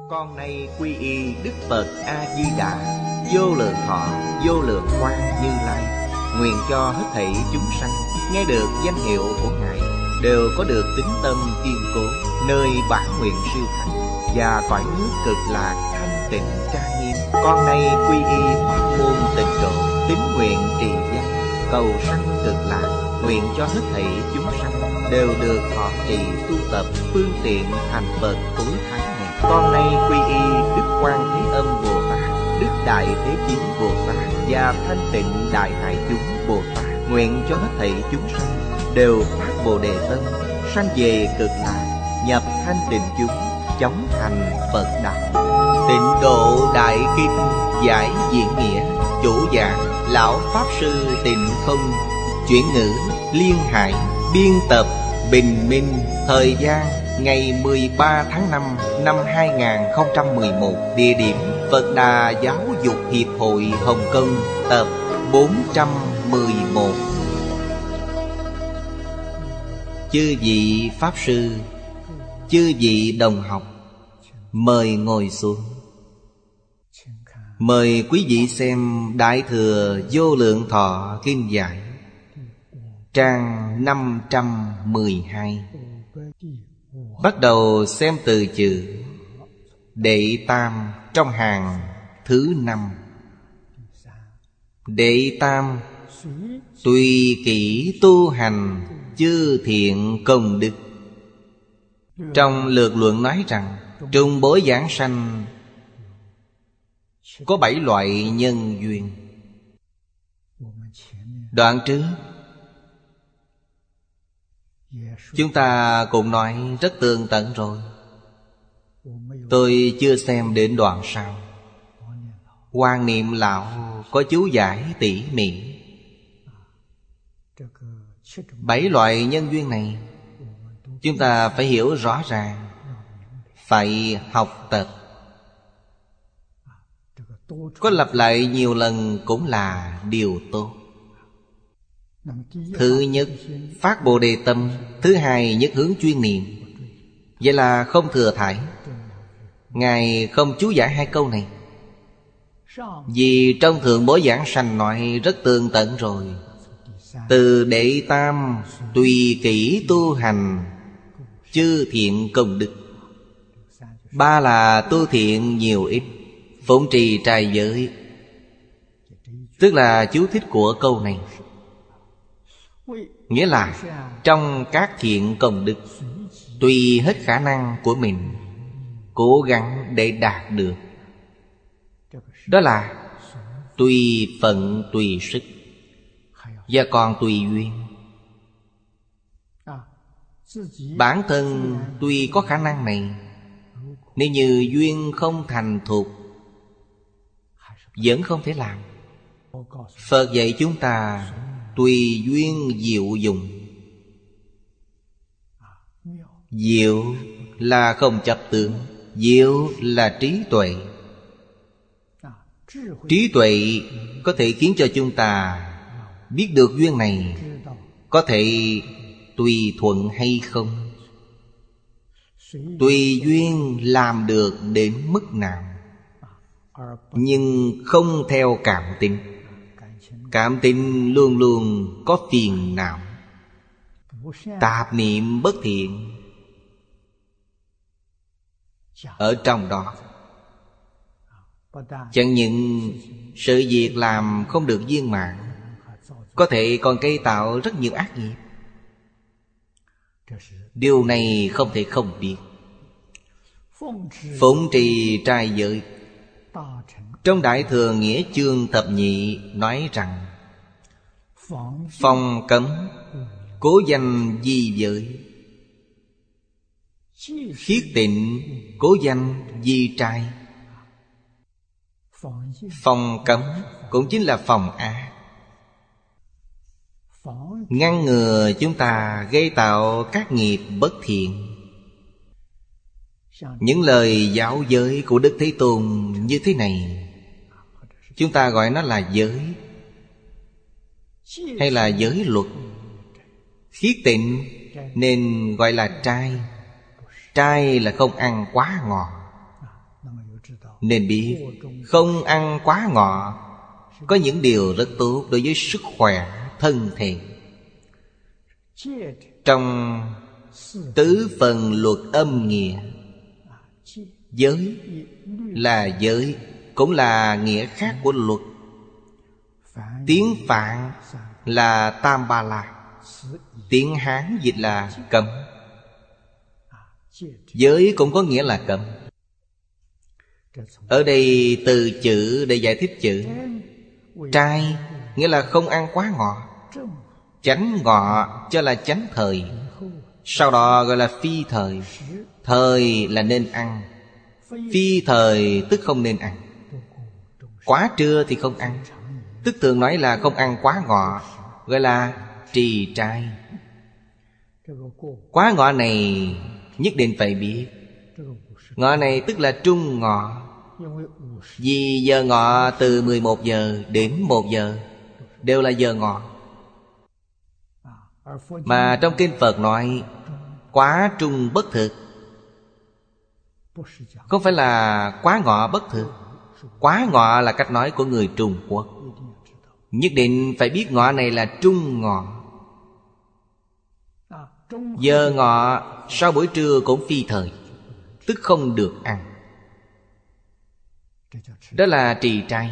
Con nay quy y Đức Phật A-di-đà, vô lượng thọ, vô lượng quang Như Lai. Nguyện cho hết thảy chúng sanh nghe được danh hiệu của Ngài đều có được tín tâm kiên cố, nơi bản nguyện siêu thắng và cõi nước cực lạc thanh tịnh trang nghiêm. Con nay quy y pháp môn tịnh độ, tín nguyện trì danh, cầu sanh cực lạc. Nguyện cho hết thảy chúng sanh đều được thọ trì tu tập phương tiện thành Phật cuối tháng này. Con nay quy y Đức Quan Thế Âm Bồ Tát, Đức Đại Thế Chí Bồ Tát và Thanh Tịnh Đại Hải Chúng Bồ Tát. Nguyện cho hết thảy chúng sanh đều phát Bồ Đề tâm, sanh về cực lạc, nhập thanh tịnh chúng, chóng thành Phật đạo. Tịnh Độ Đại Kinh giải diễn nghĩa, chủ giảng Lão Pháp Sư Tịnh Không, chuyển ngữ Liên Hải, biên tập Bình Minh. Thời gian ngày 13 tháng 5 năm 2011. Địa điểm Phật Đà Giáo dục Hiệp hội Hồng Kông, tập 411. Chư vị Pháp Sư, chư vị đồng học, mời ngồi xuống. Mời quý vị xem Đại Thừa Vô Lượng Thọ Kinh Giải, trang 512. Bắt đầu xem từ chữ Đệ Tam trong hàng thứ 5. Đệ Tam: tùy kỷ tu hành, chư thiện công đức. Trong lược luận nói rằng trung bối giảng sanh có 7 loại nhân duyên. Đoạn trước chúng ta cũng nói rất tường tận rồi. Tôi chưa xem đến đoạn sau. Quan Niệm Lão có chú giải tỉ mỉ. 7 loại nhân duyên này chúng ta phải hiểu rõ ràng, phải học tập. Có lặp lại nhiều lần cũng là điều tốt. Thứ nhất, phát Bồ Đề tâm. Thứ hai, nhất hướng chuyên niệm. Vậy là không thừa thải. Ngài không chú giải 2 câu này, vì trong Thượng Bối Giảng Sanh nói rất tường tận rồi. Từ Đệ Tam tùy kỷ tu hành, chư thiện công đức. 3 là tu thiện nhiều ít, phụng trì trai giới. Tức là chú thích của câu này. Nghĩa là trong các thiện công đức, tùy hết khả năng của mình, cố gắng để đạt được. Đó là tùy phận tùy sức, và còn tùy duyên. Bản thân tuy có khả năng này, nếu như duyên không thành thục, vẫn không thể làm. Phật dạy chúng ta tùy duyên diệu dụng. Diệu là không chấp tướng, diệu là trí tuệ. Trí tuệ có thể khiến cho chúng ta biết được duyên này có thể tùy thuận hay không, tùy duyên làm được đến mức nào, nhưng không theo cảm tính. Cảm tính luôn luôn có phiền não, tạp niệm bất thiện ở trong đó. Chẳng những sự việc làm không được viên mãn, có thể còn gây tạo rất nhiều ác nghiệp. Điều này không thể không biết. Phụng trì trai giới. Trong Đại Thừa Nghĩa chương thập nhị nói rằng phòng cấm, cố danh di giới. Khiết tịnh, cố danh di trai. Phòng cấm cũng chính là phòng ác, ngăn ngừa chúng ta gây tạo các nghiệp bất thiện. Những lời giáo giới của Đức Thế Tôn như thế này, chúng ta gọi nó là giới, hay là giới luật. Khiết tịnh nên gọi là trai. Trai là không ăn quá ngọt. Nên biết không ăn quá ngọ có những điều rất tốt đối với sức khỏe thân thể. Trong tứ phần luật âm nghĩa, giới là giới, cũng là nghĩa khác của luật. Tiếng Phạn là Tam Ba La, tiếng Hán dịch là cấm. Giới cũng có nghĩa là cấm. Ở đây từ chữ để giải thích chữ trai, nghĩa là không ăn quá ngọ. Chánh ngọ cho là chánh thời, sau đó gọi là phi thời. Thời là nên ăn, phi thời tức không nên ăn. Quá trưa thì không ăn, tức thường nói là không ăn quá ngọ, gọi là trì trai. Quá ngọ này nhất định phải biết. Ngọ này tức là trung ngọ. Vì giờ ngọ từ 11 giờ đến 1 giờ đều là giờ ngọ. Mà trong kinh Phật nói quá trung bất thực, không phải là quá ngọ bất thực. Quá ngọ là cách nói của người Trung Quốc. Nhất định phải biết ngọ này là trung ngọ. Giờ ngọ sau buổi trưa cũng phi thời, tức không được ăn. Đó là trì trai.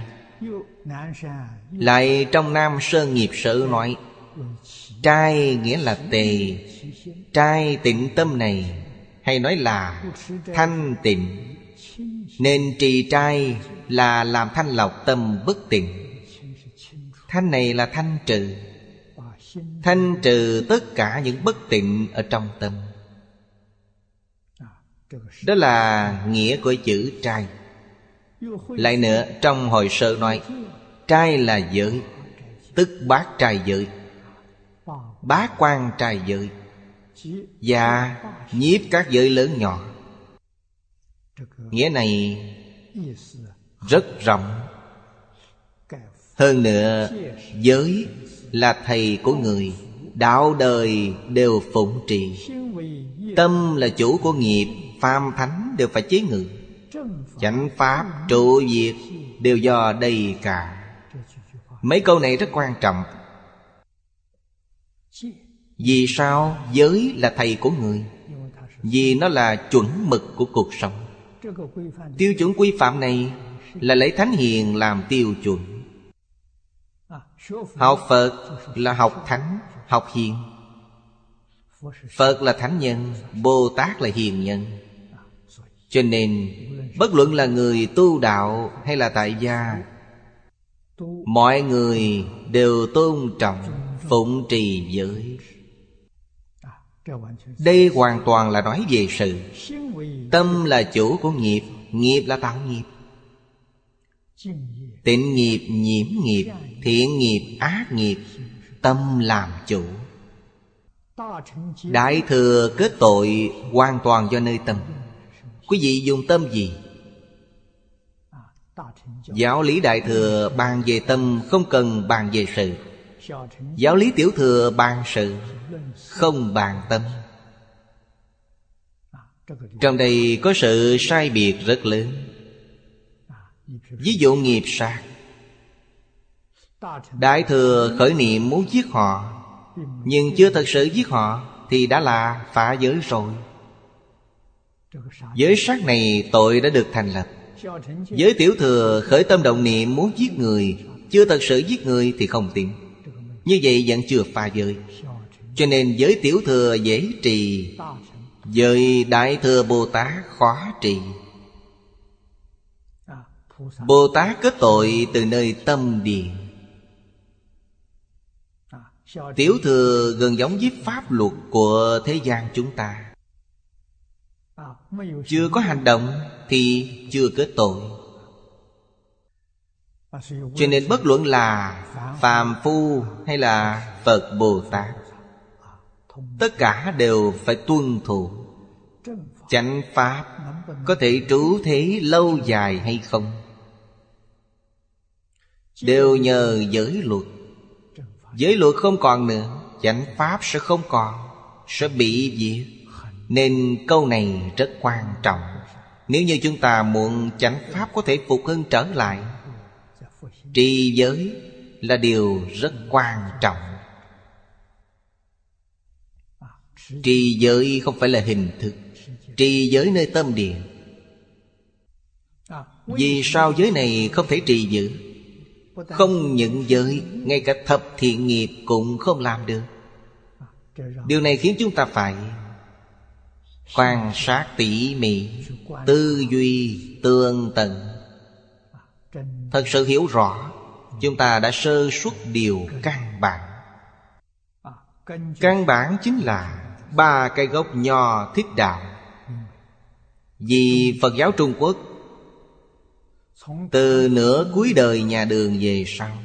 Lại trong Nam Sơn Nghiệp Sử nói trai nghĩa là tề. Trai tịnh tâm này hay nói là thanh tịnh. Nên trì trai là làm thanh lọc tâm bất tịnh. Thanh này là thanh trừ, thanh trừ tất cả những bất tịnh ở trong tâm. Đó là nghĩa của chữ trai. Lại nữa trong Hội Sơ nói trai là giới, tức bát trai giới, bát quan trai giới, và nhiếp các giới lớn nhỏ. Nghĩa này rất rộng. Hơn nữa giới là thầy của người, đạo đời đều phụng trì. Tâm là chủ của nghiệp, phàm thánh đều phải chế ngự. Chánh pháp trụ diệt đều do đây cả. Mấy câu này rất quan trọng. Vì sao giới là thầy của người? Vì nó là chuẩn mực của cuộc sống. Tiêu chuẩn quy phạm này là lấy Thánh Hiền làm tiêu chuẩn. Học Phật là học Thánh, học Hiền. Phật là Thánh Nhân, Bồ Tát là Hiền Nhân. Cho nên bất luận là người tu đạo hay là tại gia, mọi người đều tôn trọng phụng trì giới. Đây hoàn toàn là nói về sự. Tâm là chủ của nghiệp, nghiệp là tạo nghiệp. Tịnh nghiệp, nhiễm nghiệp, thiện nghiệp, ác nghiệp, tâm làm chủ. Đại thừa kết tội hoàn toàn do nơi tâm. Quý vị dùng tâm gì? Giáo lý Đại thừa bàn về tâm, không cần bàn về sự. Giáo lý Tiểu thừa bàn sự, không bàn tâm. Trong đây có sự sai biệt rất lớn. Ví dụ nghiệp sát, Đại thừa khởi niệm muốn giết họ, nhưng chưa thật sự giết họ thì đã là phá giới rồi. Giới sát này tội đã được thành lập. Giới Tiểu thừa khởi tâm động niệm muốn giết người, chưa thật sự giết người thì không tin. Như vậy vẫn chưa phá giới. Cho nên giới Tiểu thừa dễ trì, giới Đại thừa Bồ Tát khó trì. Bồ Tát kết tội từ nơi tâm địa. Tiểu thừa gần giống với pháp luật của thế gian chúng ta. Chưa có hành động thì chưa kết tội. Cho nên bất luận là phàm phu hay là Phật Bồ Tát, tất cả đều phải tuân thủ. Chánh pháp có thể trú thế lâu dài hay không, đều nhờ giới luật. Giới luật không còn nữa, chánh pháp sẽ không còn, sẽ bị diệt. Nên câu này rất quan trọng. Nếu như chúng ta muốn chánh pháp có thể phục hưng trở lại, trì giới là điều rất quan trọng. Trì giới không phải là hình thức, trì giới nơi tâm địa. Vì sao giới này không thể trì giữ? Không những giới, ngay cả thập thiện nghiệp cũng không làm được. Điều này khiến chúng ta phải quan sát tỉ mỉ, tư duy tường tận, thật sự hiểu rõ. Chúng ta đã sơ suất điều căn bản. Căn bản chính là 3 cái gốc nho thiết đạo. Vì Phật giáo Trung Quốc từ nửa cuối đời nhà Đường về sau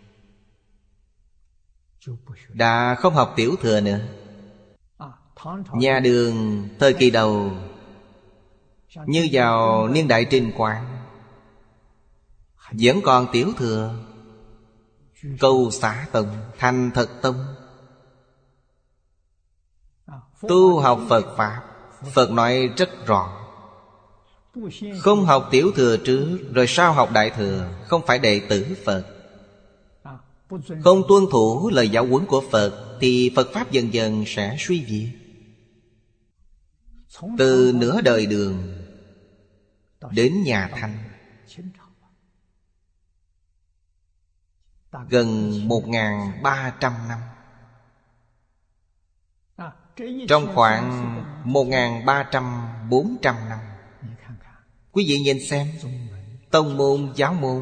đã không học tiểu thừa nữa. Nhà Đường thời kỳ đầu, như vào niên đại Trinh Quang, vẫn còn tiểu thừa. Câu xả tông, thành thật tông, tu học Phật Pháp. Phật nói rất rõ, không học tiểu thừa trước rồi sao học đại thừa, không phải đệ tử Phật. Không tuân thủ lời giáo huấn của Phật thì Phật Pháp dần dần sẽ suy việt. Từ nửa đời Đường đến nhà Thanh, gần 1.300 năm. Trong khoảng 1.300-400 năm, quý vị nhìn xem, tông môn giáo môn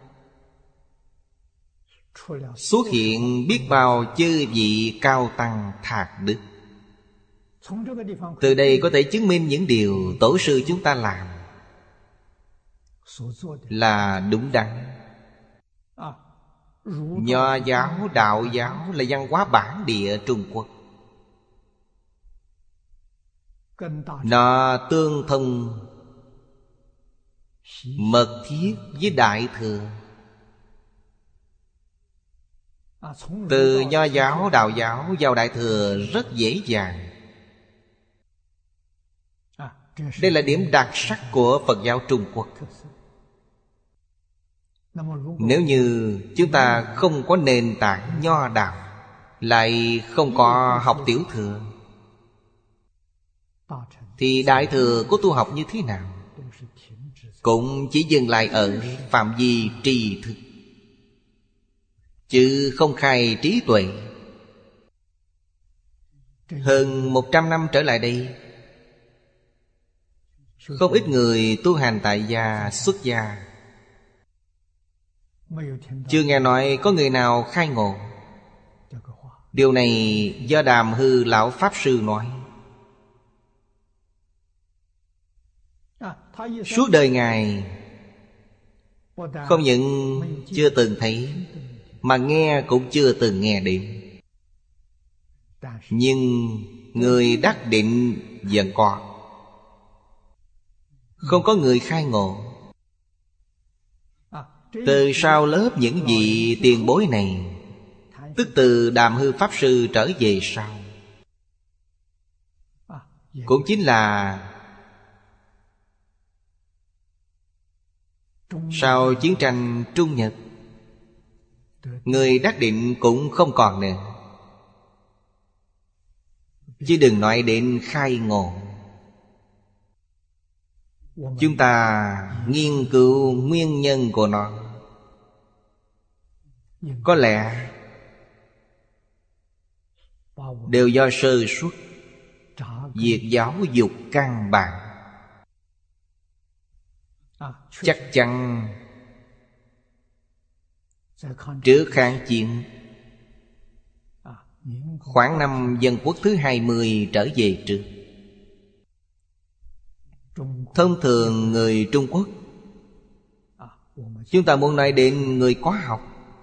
xuất hiện biết bao chư vị cao tăng thạc đức. Từ đây có thể chứng minh những điều tổ sư chúng ta làm là đúng đắn. Nho giáo, đạo giáo là văn hóa bản địa Trung Quốc. Nó tương thông mật thiết với đại thừa. Từ nho giáo, đạo giáo vào đại thừa rất dễ dàng. Đây là điểm đặc sắc của Phật giáo Trung Quốc. Nếu như chúng ta không có nền tảng nho đạo, lại không có học tiểu thừa, thì đại thừa có tu học như thế nào? Cũng chỉ dừng lại ở phạm vi tri thức, chứ không khai trí tuệ. Hơn 100 năm trở lại đây, không ít người tu hành tại gia, xuất gia, chưa nghe nói có người nào khai ngộ. Điều này do Đàm Hư Lão Pháp Sư nói. Suốt đời Ngài không những chưa từng thấy, mà nghe cũng chưa từng nghe đến. Nhưng người đắc định vẫn có. Không có người khai ngộ. Từ sau lớp những vị tiền bối này, tức từ Đàm Hư Pháp Sư trở về sau, cũng chính là sau chiến tranh Trung Nhật, người đắc định cũng không còn nữa, chứ đừng nói đến khai ngộ. Chúng ta nghiên cứu nguyên nhân của nó, có lẽ đều do sơ suất việc giáo dục căn bản. Chắc chắn trước kháng chiến, khoảng năm Dân Quốc thứ 20 trở về trước, thông thường người Trung Quốc, chúng ta muốn nói đến người có học,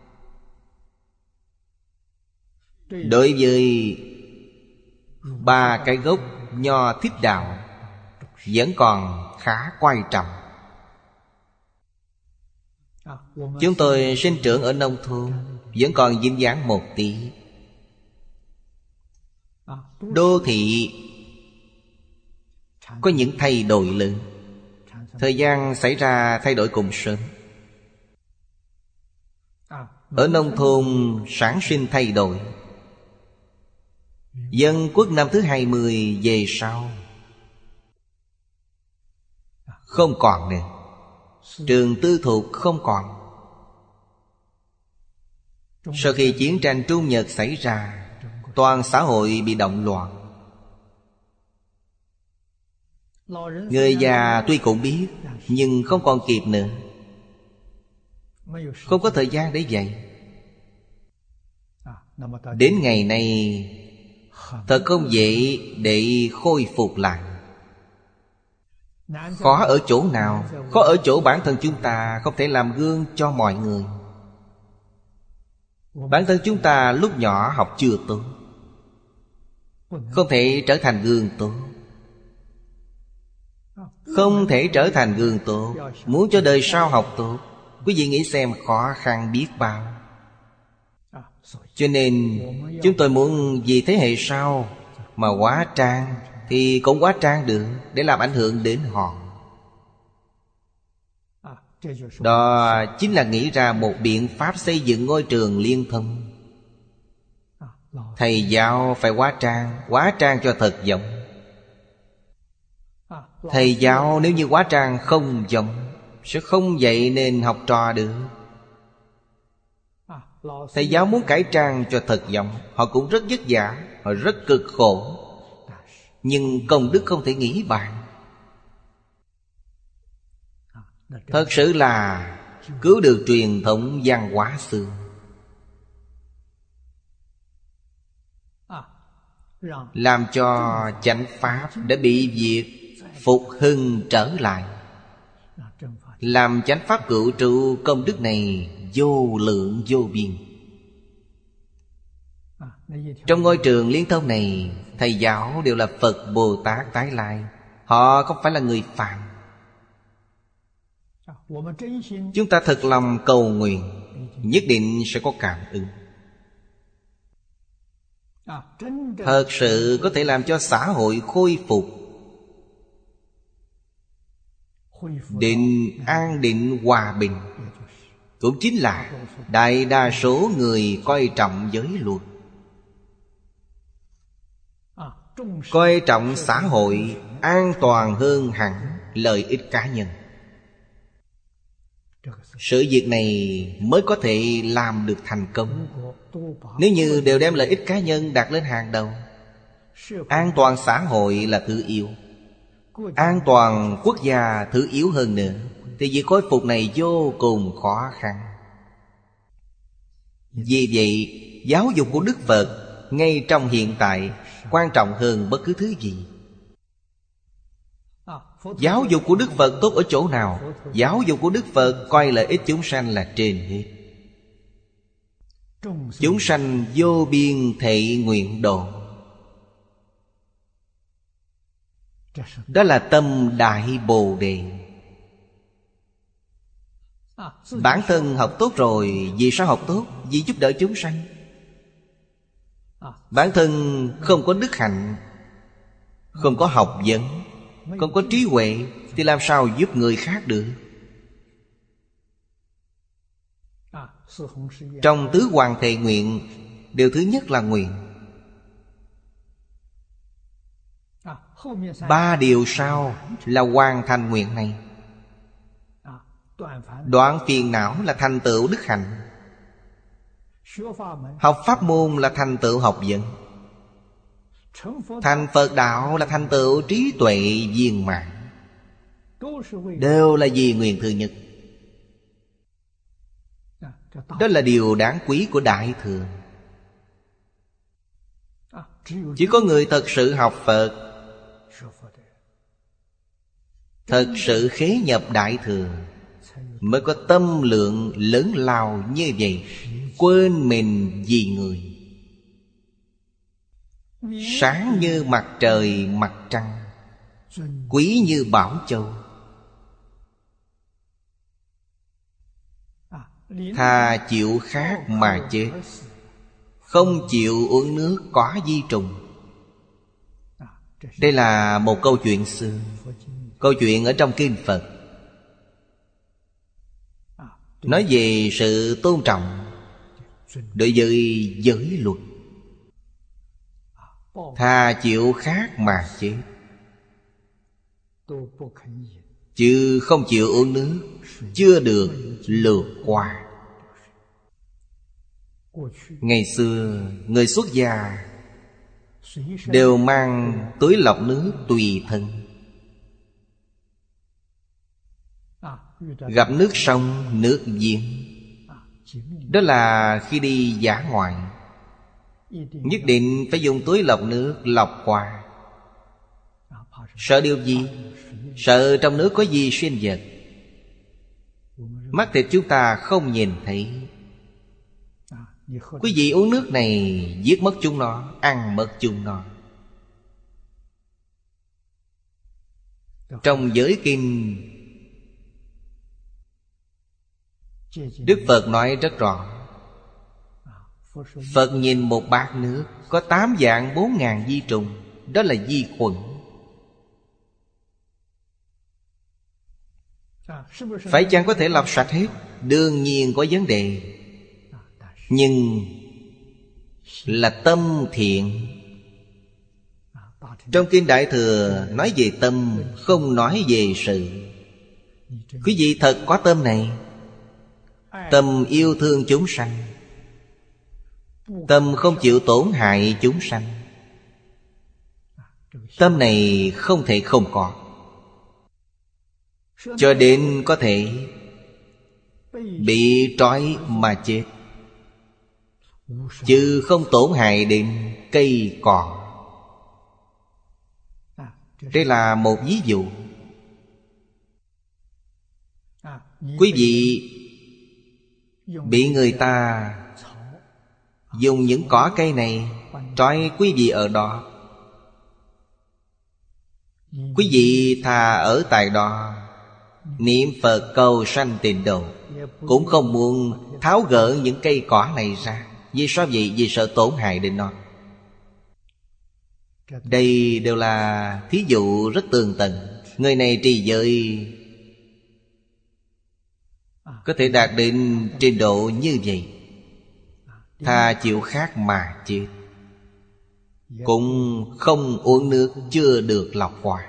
đối với 3 cái gốc nho thiết đạo vẫn còn khá quan trọng. Chúng tôi sinh trưởng ở nông thôn, vẫn còn dính dáng một tí. Đô thị có những thay đổi lớn, Thời gian xảy ra thay đổi cùng sớm. Ở nông thôn sản sinh thay đổi. Dân quốc năm thứ 20 về sau không còn nữa. Trường tư thục không còn. Sau khi chiến tranh Trung Nhật xảy ra, toàn xã hội bị động loạn. Người già tuy cũng biết, nhưng không còn kịp nữa. Không có thời gian để dạy. Đến ngày nay thật không dễ để khôi phục lại. Khó ở chỗ nào? Khó ở chỗ bản thân chúng ta không thể làm gương cho mọi người. Bản thân chúng ta lúc nhỏ học chưa tốt, không thể trở thành gương tốt. Không thể trở thành gương tốt. Muốn cho đời sau học tốt, quý vị nghĩ xem khó khăn biết bao. Cho nên chúng tôi muốn vì thế hệ sau mà hóa trang thì cũng hóa trang được, để làm ảnh hưởng đến họ. Đó chính là nghĩ ra một biện pháp xây dựng ngôi trường liên thông. Thầy giáo phải hóa trang cho thật giống. Thầy giáo nếu như hóa trang không giống, sẽ không dạy nên học trò được. Thầy giáo muốn cải trang cho thật giống, họ cũng rất vất vả, họ rất cực khổ. Nhưng công đức không thể nghĩ bàn. Thật sự là cứu được truyền thống văn hóa xưa. Làm cho chánh pháp đã bị diệt, phục hưng trở lại. Làm chánh pháp cựu trụ, công đức này vô lượng vô biên. Trong ngôi trường liên thông này, thầy giáo đều là Phật Bồ Tát tái lai. Họ không phải là người phàm. Chúng ta thật lòng cầu nguyện, nhất định sẽ có cảm ứng. Thật sự có thể làm cho xã hội khôi phục định an định hòa bình. Cũng chính là đại đa số người coi trọng giới luật, coi trọng xã hội an toàn hơn hẳn lợi ích cá nhân. Sự việc này mới có thể làm được thành công. Nếu như đều đem lợi ích cá nhân đặt lên hàng đầu, an toàn xã hội là thứ yếu, an toàn quốc gia thứ yếu hơn nữa, thì việc khôi phục này vô cùng khó khăn. Vì vậy, giáo dục của Đức Phật ngay trong hiện tại quan trọng hơn bất cứ thứ gì. Giáo dục của Đức Phật tốt ở chỗ nào? Giáo dục của Đức Phật coi lợi ích chúng sanh là trên hết. Chúng sanh vô biên thệ nguyện độ. Đó là tâm Đại Bồ Đề. Bản thân học tốt rồi, vì sao học tốt? Vì giúp đỡ chúng sanh. Bản thân không có đức hạnh, không có học vấn, không có trí huệ, thì làm sao giúp người khác được? Trong tứ hoàng thệ nguyện, điều thứ nhất là nguyện. 3 điều sau là hoàn thành nguyện này. Đoạn phiền não là thành tựu đức hạnh. Học pháp môn là thành tựu học vấn. Thành Phật đạo là thành tựu trí tuệ viên mãn. Đều là vì nguyện thứ nhất. Đó là điều đáng quý của Đại Thừa. Chỉ có người thật sự học Phật, thật sự khế nhập Đại Thừa, mới có tâm lượng lớn lao như vậy, quên mình vì người. Sáng như mặt trời mặt trăng, quý như bảo châu. Thà chịu khát mà chết, không chịu uống nước có vi trùng. Đây là một câu chuyện xưa, câu chuyện ở trong kinh Phật. nói về sự tôn trọng đối với giới luật. Thà chịu khát mà chết, chứ không chịu uống nước, chưa được lượt qua. Ngày xưa người xuất gia đều mang túi lọc nước tùy thân. Gặp nước sông, nước giếng, đó là khi đi dã ngoại, nhất định phải dùng túi lọc nước lọc qua. Sợ điều gì? Sợ trong nước có vi sinh vật, mắt thịt chúng ta không nhìn thấy. Quý vị uống nước này, giết mất chúng nó, ăn mất chúng nó. Trong giới kinh, Đức Phật nói rất rõ. Phật nhìn một bát nước có 8 vạn 4 ngàn vi trùng, đó là vi khuẩn. Phải chăng có thể lọc sạch hết? Đương nhiên có vấn đề. Nhưng là tâm thiện. Trong Kinh Đại Thừa nói về tâm, không nói về sự. Quý vị thật có tâm này, tâm yêu thương chúng sanh, tâm không chịu tổn hại chúng sanh, tâm này không thể không có, cho đến có thể bị trói mà chết, chứ không tổn hại đến cây cỏ. Đây là một ví dụ. Quý vị bị người ta dùng những cỏ cây này trói quý vị ở đó, quý vị thà ở tại đó niệm Phật cầu sanh tịnh độ, cũng không muốn tháo gỡ những cây cỏ này ra. Vì sao vậy? Vì sợ tổn hại đến nó. Đây đều là thí dụ rất tường tận. Người này trì giới có thể đạt đến trình độ như vậy, thà chịu khát mà chết, cũng không uống nước chưa được lọc qua.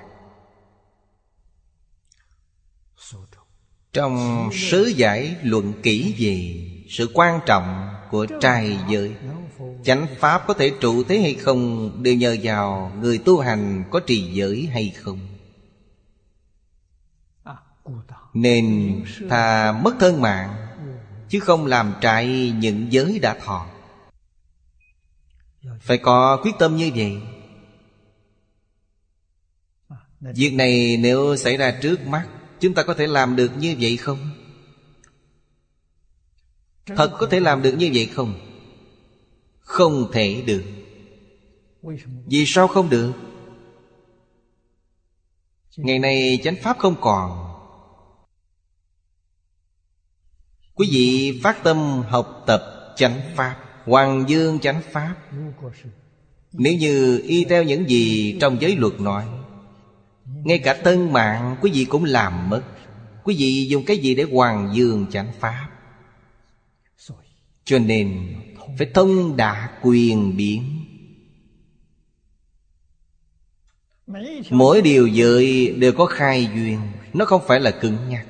Trong sớ giải luận kỹ về sự quan trọng của trai giới, chánh pháp có thể trụ thế hay không đều nhờ vào người tu hành có trì giới hay không. Nên thà mất thân mạng, chứ không làm trái những giới đã thọ. Phải có quyết tâm như vậy. Việc này nếu xảy ra trước mắt, chúng ta có thể làm được như vậy không? Thật có thể làm được như vậy không? Không thể được. Vì sao không được? Ngày nay chánh pháp không còn. Quý vị phát tâm học tập chánh pháp, Hoàng Dương chánh pháp. Nếu như y theo những gì trong giới luật nói, ngay cả thân mạng quý vị cũng làm mất. Quý vị dùng cái gì để Hoàng Dương chánh pháp? Cho nên phải thông đạt quyền biến. Mỗi điều giới đều có khai duyên, nó không phải là cứng nhắc.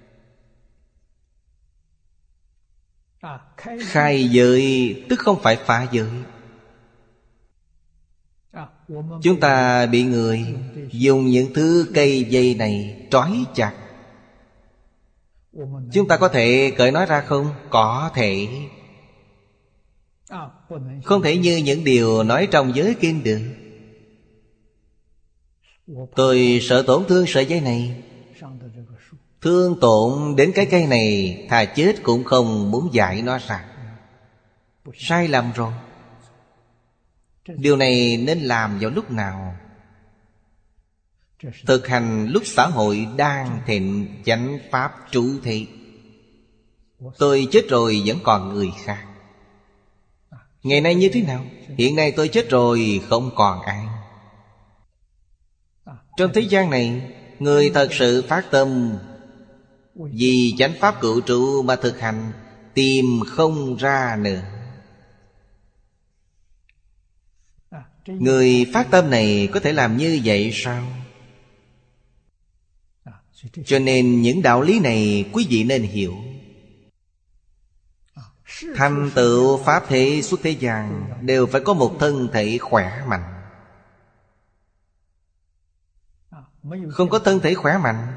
Khai giới tức không phải phá giới. Chúng ta bị người dùng những thứ cây dây này trói chặt, chúng ta có thể cởi nó ra không? Có thể. Không thể như những điều nói trong giới kinh được. Tôi sợ tổn thương sợi dây này, thương tổn đến cái cây này, thà chết cũng không muốn giải nó ra. Sai lầm rồi. Điều này nên làm vào lúc nào? Thực hành lúc xã hội đang thịnh chánh pháp trụ thị. Tôi chết rồi vẫn còn người khác. Ngày nay như thế nào? Hiện nay tôi chết rồi không còn ai. Trong thế gian này, người thật sự phát tâm Vì chánh pháp cựu trụ mà thực hành, tìm không ra nữa. Người phát tâm này có thể làm như vậy sao? Cho nên những đạo lý này quý vị nên hiểu. Thành tựu pháp thế xuất thế gian đều phải có một thân thể khỏe mạnh. Không có thân thể khỏe mạnh,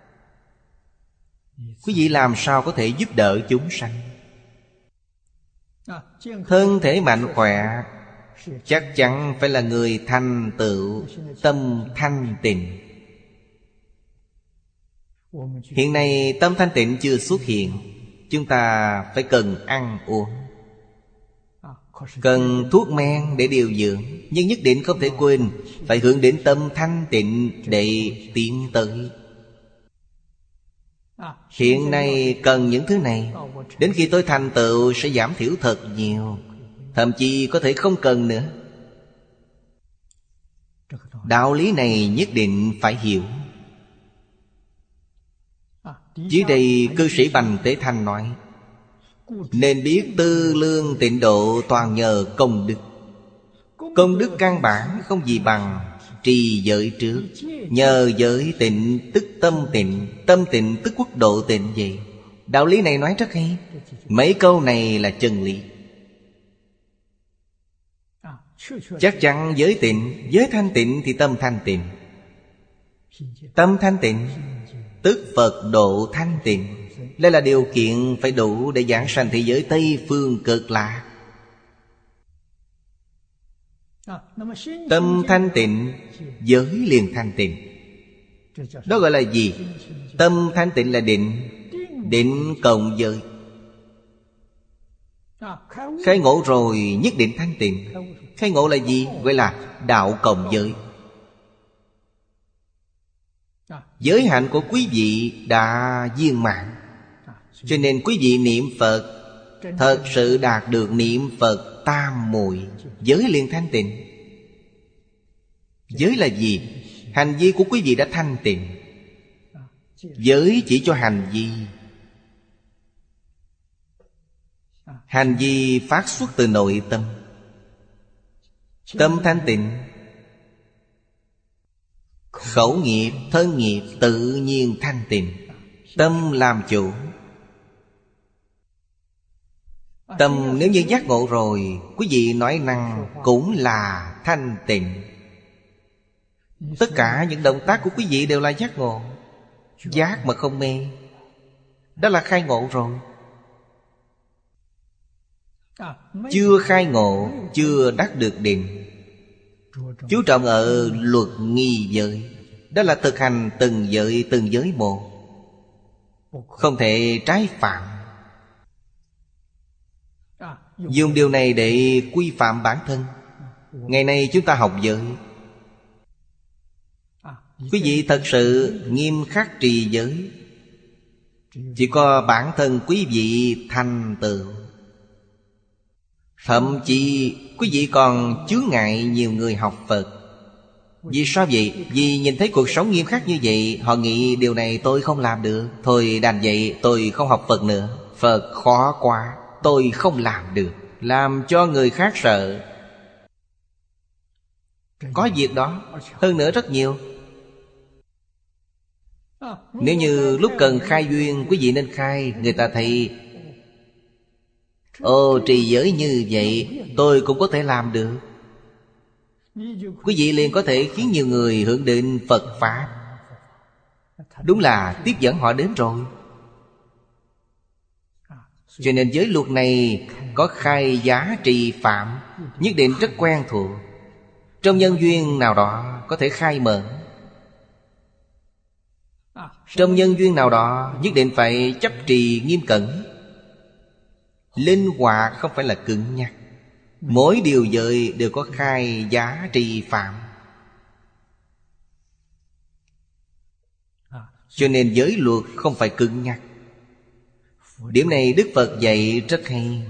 quý vị làm sao có thể giúp đỡ chúng sanh? Thân thể mạnh khỏe chắc chắn phải là người thành tựu tâm thanh tịnh. Hiện nay tâm thanh tịnh chưa xuất hiện, chúng ta phải cần ăn uống, cần thuốc men để điều dưỡng. Nhưng nhất định không thể quên phải hướng đến tâm thanh tịnh để tiến tới. Hiện nay cần những thứ này, đến khi tôi thành tựu sẽ giảm thiểu thật nhiều, thậm chí có thể không cần nữa. Đạo lý này nhất định phải hiểu. Dưới đây cư sĩ Bành Tế Thanh nói: nên biết tư lương tịnh độ toàn nhờ công đức. Công đức căn bản không gì bằng trì giới trước. Nhờ giới tịnh tức tâm tịnh, tâm tịnh tức quốc độ tịnh vậy. Đạo lý này nói rất hay. Mấy câu này là chân lý. Chắc chắn giới tịnh, giới thanh tịnh thì tâm thanh tịnh. Tâm thanh tịnh tức Phật độ thanh tịnh. Đây là điều kiện phải đủ để giảng sanh thế giới Tây Phương Cực Lạc. Tâm thanh tịnh, giới liền thanh tịnh. Đó gọi là gì? Tâm thanh tịnh là định. Định cộng giới. Khai ngộ rồi nhất định thanh tịnh. Khai ngộ là gì? Gọi là đạo cộng giới. Giới hạnh của quý vị đã viên mãn, cho nên quý vị niệm Phật thật sự đạt được niệm Phật tam muội, giới liền thanh tịnh. Giới là gì? Hành vi của quý vị đã thanh tịnh. Giới chỉ cho hành vi. Hành vi phát xuất từ nội tâm. Tâm thanh tịnh, khẩu nghiệp, thân nghiệp tự nhiên thanh tịnh. Tâm làm chủ. Tâm nếu như giác ngộ rồi, quý vị nói năng cũng là thanh tịnh. Tất cả những động tác của quý vị đều là giác ngộ. Giác mà không mê, đó là khai ngộ rồi. Chưa khai ngộ, chưa đắc được định, chú trọng ở luật nghi giới. Đó là thực hành từng giới một, không thể trái phạm. Dùng điều này để quy phạm bản thân. Ngày nay chúng ta học giới, quý vị thật sự nghiêm khắc trì giới, chỉ có bản thân quý vị thành tựu. Thậm chí quý vị còn chướng ngại nhiều người học Phật. Vì sao vậy? Vì nhìn thấy cuộc sống nghiêm khắc như vậy, họ nghĩ điều này tôi không làm được, thôi đành vậy, tôi không học Phật nữa. Phật khó quá, tôi không làm được. Làm cho người khác sợ. Có việc đó, hơn nữa rất nhiều. Nếu như lúc cần khai duyên, quý vị nên khai. Người ta thấy ồ, trì giới như vậy tôi cũng có thể làm được, quý vị liền có thể khiến nhiều người hưởng đến Phật Pháp. Đúng là tiếp dẫn họ đến rồi. Cho nên giới luật này có khai giá trì phạm, nhất định rất quen thuộc. Trong nhân duyên nào đó có thể khai mở. Trong nhân duyên nào đó nhất định phải chấp trì nghiêm cẩn. Linh hoạt, không phải là cứng nhắc. Mỗi điều giới đều có khai giá trì phạm. Cho nên giới luật không phải cứng nhắc. Điểm này Đức Phật dạy rất hay.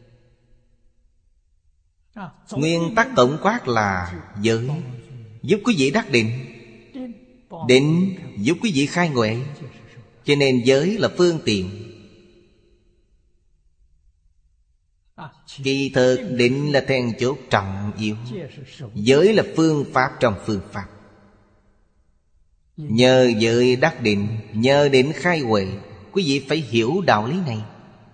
Nguyên tắc tổng quát là giới giúp quý vị đắc định, định giúp quý vị khai huệ. Cho nên giới là phương tiện. Kỳ thực định là then chốt trọng yếu. Giới là phương pháp trong phương pháp. Nhờ giới đắc định, nhờ định khai huệ. Quý vị phải hiểu đạo lý này.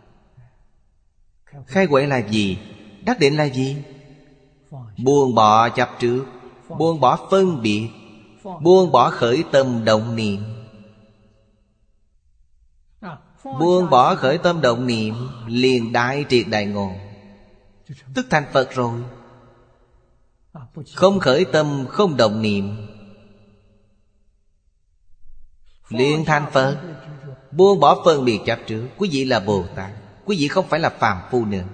Khai huệ là gì? Đắc định là gì? Buông bỏ chấp trước, buông bỏ phân biệt, buông bỏ khởi tâm động niệm. Buông bỏ khởi tâm động niệm liền đại triệt đại ngộ, tức thành Phật rồi. Không khởi tâm, không động niệm liền thành Phật. Buông bỏ phân biệt chấp trước. Quý vị là Bồ Tát, quý vị không phải là phàm phu nữa.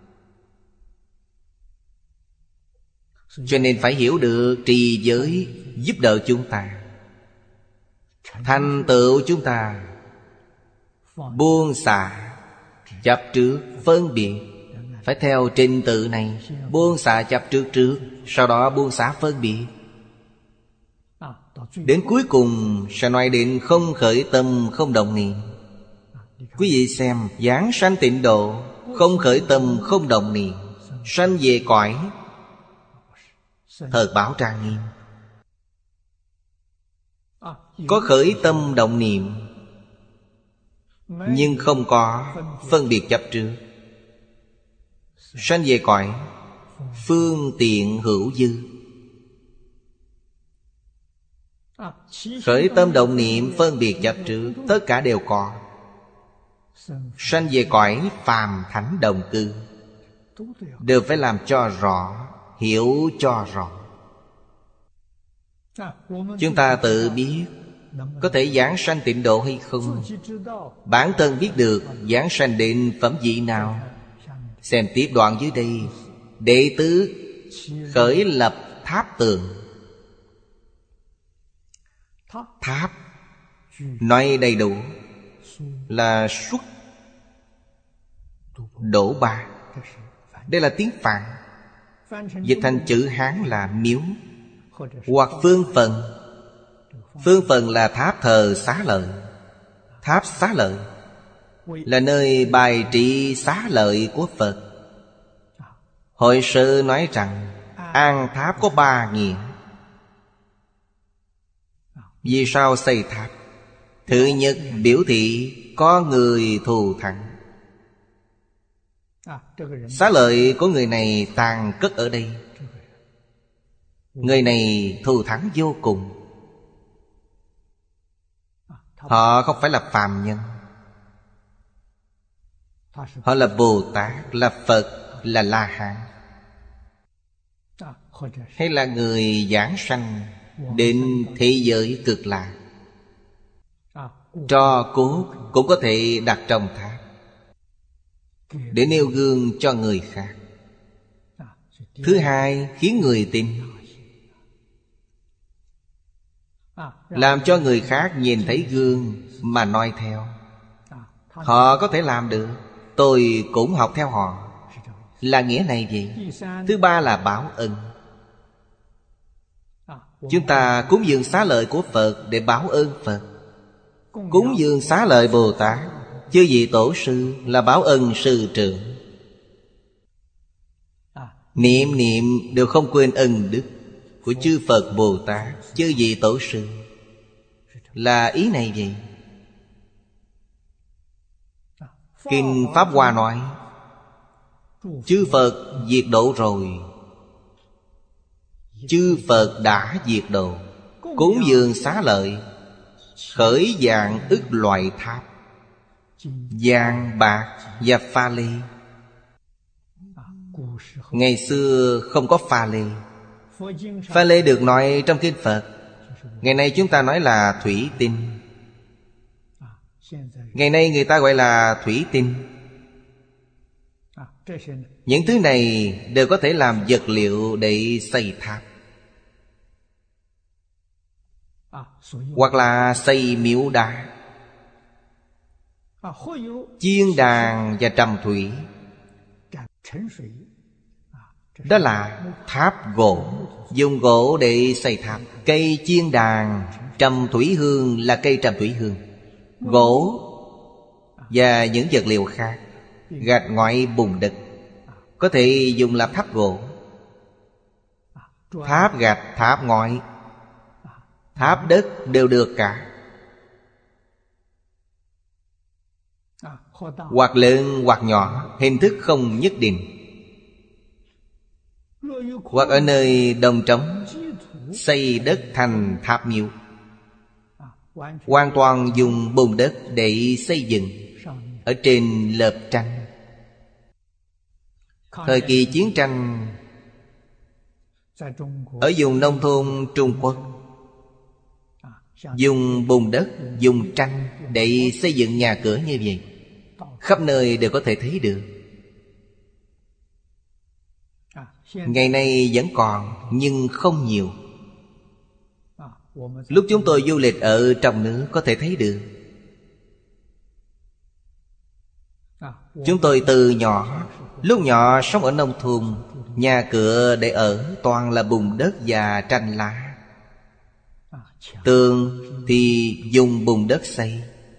Cho nên phải hiểu được trì giới giúp đỡ chúng ta, thành tựu chúng ta buông xả chấp trước phân biệt. Phải theo trình tự này. Buông xả chấp trước trước, sau đó buông xả phân biệt. Đến cuối cùng sẽ nói đến không khởi tâm, không động niệm. Quý vị xem, giảng sanh tịnh độ, không khởi tâm, không động niệm, sanh về cõi thật bảo trang nghiêm. Có khởi tâm động niệm nhưng không có phân biệt chấp trước, sanh về cõi phương tiện hữu dư. Khởi tâm động niệm phân biệt chấp trước, tất cả đều có. Sanh về cõi phàm thánh đồng cư, đều phải làm cho rõ, hiểu cho rõ. Chúng ta tự biết có thể giảng sanh tịnh độ hay không. Bản thân biết được giảng sanh định phẩm vị nào. Xem tiếp đoạn dưới đây. Đệ tứ khởi lập tháp tường. Tháp nói đầy đủ là xuất đổ ba. Đây là tiếng Phạn, dịch thành chữ Hán là miếu hoặc phương phần. Phương phần là tháp thờ xá lợi. Tháp xá lợi là nơi bài trị xá lợi của Phật. Hội sự nói rằng an tháp có 3 nghĩa. Vì sao xây tháp? Thứ nhất, biểu thị có người thù thắng. Xá lợi của người này tàn cất ở đây. Người này thù thắng vô cùng. Họ không phải là phàm nhân. Họ là Bồ Tát, là Phật, là La Hán, hay là người giảng sanh đến thế giới cực lạc. Tro cốt cũng có thể đặt trong tháp để nêu gương cho người khác. Thứ hai, khiến người tin, làm cho người khác nhìn thấy gương mà noi theo. Họ có thể làm được, tôi cũng học theo họ, là nghĩa này vậy. Thứ ba là báo ân. Chúng ta cúng dường xá lợi của Phật để báo ơn Phật. Cúng dường xá lợi Bồ Tát, chư vị tổ sư là báo ân sư trưởng. Niệm niệm đều không quên ân đức của chư Phật Bồ Tát, chư vị tổ sư. Là ý này vậy. Kinh Pháp Hoa nói chư Phật diệt độ rồi. Chư Phật đã diệt độ. Cúng dường xá lợi, khởi dạng ức loại tháp, vàng, bạc và pha lê. Ngày xưa không có pha lê. Pha lê được nói trong kinh Phật. Ngày nay chúng ta nói là thủy tinh. Ngày nay người ta gọi là thủy tinh. Những thứ này đều có thể làm vật liệu để xây tháp, hoặc là xây miếu đá. Chiên đàn và trầm thủy, đó là tháp gỗ. Dùng gỗ để xây tháp. Cây chiên đàn, trầm thủy hương là cây trầm thủy hương. gỗ và những vật liệu khác, gạch ngói bùn đất, có thể dùng làm tháp gỗ, tháp gạch, tháp ngói, tháp đất đều được cả. Hoặc lớn hoặc nhỏ, hình thức không nhất định. Hoặc ở nơi đồng trống xây đất thành tháp miếu, hoàn toàn dùng bùn đất để xây dựng, ở trên lợp tranh. Thời kỳ chiến tranh ở vùng nông thôn Trung Quốc, dùng bùn đất, dùng tranh để xây dựng nhà cửa như vậy, khắp nơi đều có thể thấy được. Ngày nay vẫn còn, nhưng không nhiều. Lúc chúng tôi du lịch ở trong nước có thể thấy được. Chúng tôi từ nhỏ, lúc nhỏ sống ở nông thôn, nhà cửa để ở toàn là bùn đất và tranh lá. Tường thì dùng bùn đất xây.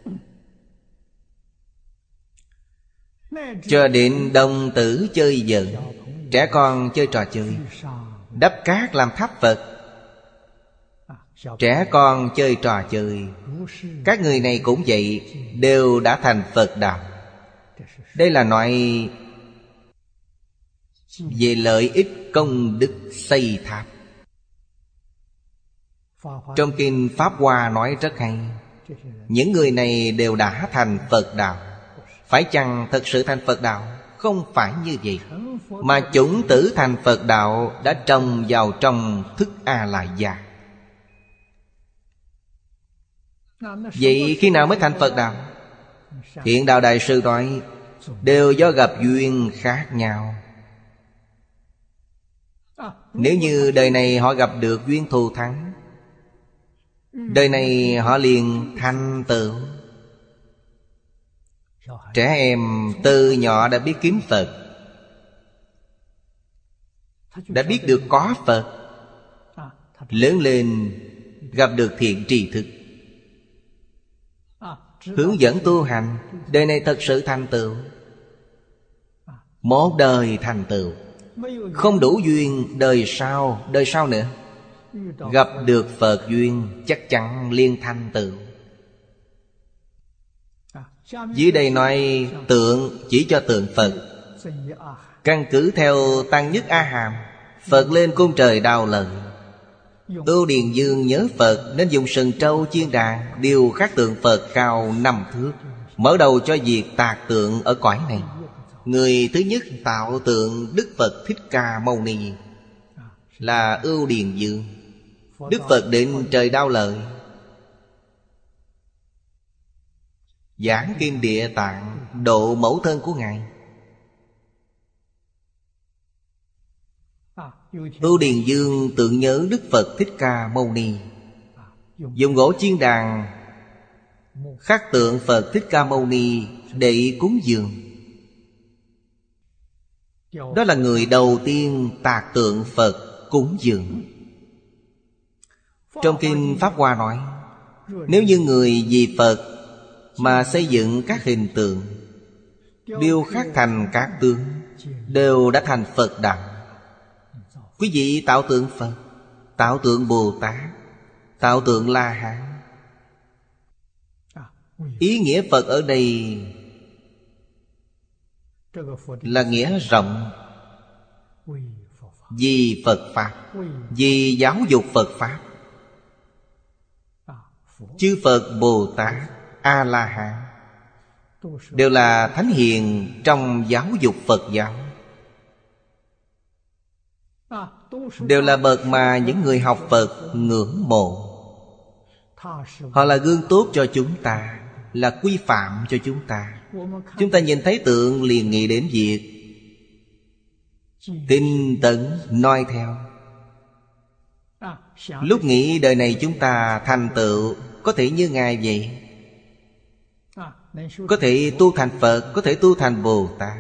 Cho đến đồng tử chơi giỡn, trẻ con chơi trò chơi, đắp cát làm tháp Phật. Trẻ con chơi trò chơi, các người này cũng vậy, đều đã thành Phật đạo. Đây là nói về lợi ích công đức xây tháp. Trong kinh Pháp Hoa nói rất hay, những người này đều đã thành Phật đạo. Phải chăng thật sự thành Phật đạo? Không phải như vậy. Mà chủng tử thành Phật đạo đã trồng vào trong thức A-la gia. Vậy khi nào mới thành Phật đạo? Thiện Đạo Đại Sư nói, đều do gặp duyên khác nhau. Nếu như đời này họ gặp được duyên thù thắng, đời này họ liền thành tựu. Trẻ em từ nhỏ đã biết kiếm Phật, đã biết được có Phật. Lớn lên gặp được thiện tri thức, hướng dẫn tu hành, đời này thật sự thành tựu. Một đời thành tựu. Không đủ duyên, đời sau nữa gặp được Phật duyên, chắc chắn liên thành tựu. Dưới đây nói tượng chỉ cho tượng Phật. Căn cứ theo Tăng Nhất A Hàm, Phật lên cung trời đau lời. Ưu Điền Dương nhớ Phật nên dùng sừng trâu chiên đàn điêu khắc tượng Phật cao 5 thước, mở đầu cho việc tạc tượng ở cõi này. Người thứ nhất tạo tượng Đức Phật Thích Ca Mâu Ni là Ưu Điền Dương. Đức Phật đến trời đau lợi, giảng kinh Địa Tạng, độ mẫu thân của Ngài. Ưu Điền Dương tượng nhớ Đức Phật Thích Ca Mâu Ni, dùng gỗ chiên đàn khắc tượng Phật Thích Ca Mâu Ni để cúng dường. Đó là người đầu tiên tạc tượng Phật cúng dường. Trong kinh Pháp Hoa nói, nếu như người vì Phật mà xây dựng các hình tượng, điêu khắc thành các tướng, đều đã thành Phật đạo. Quý vị tạo tượng Phật, tạo tượng Bồ Tát, tạo tượng La Hán. Ý nghĩa Phật ở đây là nghĩa rộng, vì Phật Pháp, vì giáo dục Phật Pháp. Chư Phật Bồ Tát, A-la-hán đều là thánh hiền trong giáo dục Phật giáo, đều là bậc mà những người học Phật ngưỡng mộ. Họ là gương tốt cho chúng ta, là quy phạm cho chúng ta. Chúng ta nhìn thấy tượng liền nghĩ đến việc tinh tấn noi theo. Lúc nghĩ đời này chúng ta thành tựu có thể như Ngài vậy, có thể tu thành Phật, có thể tu thành Bồ Tát.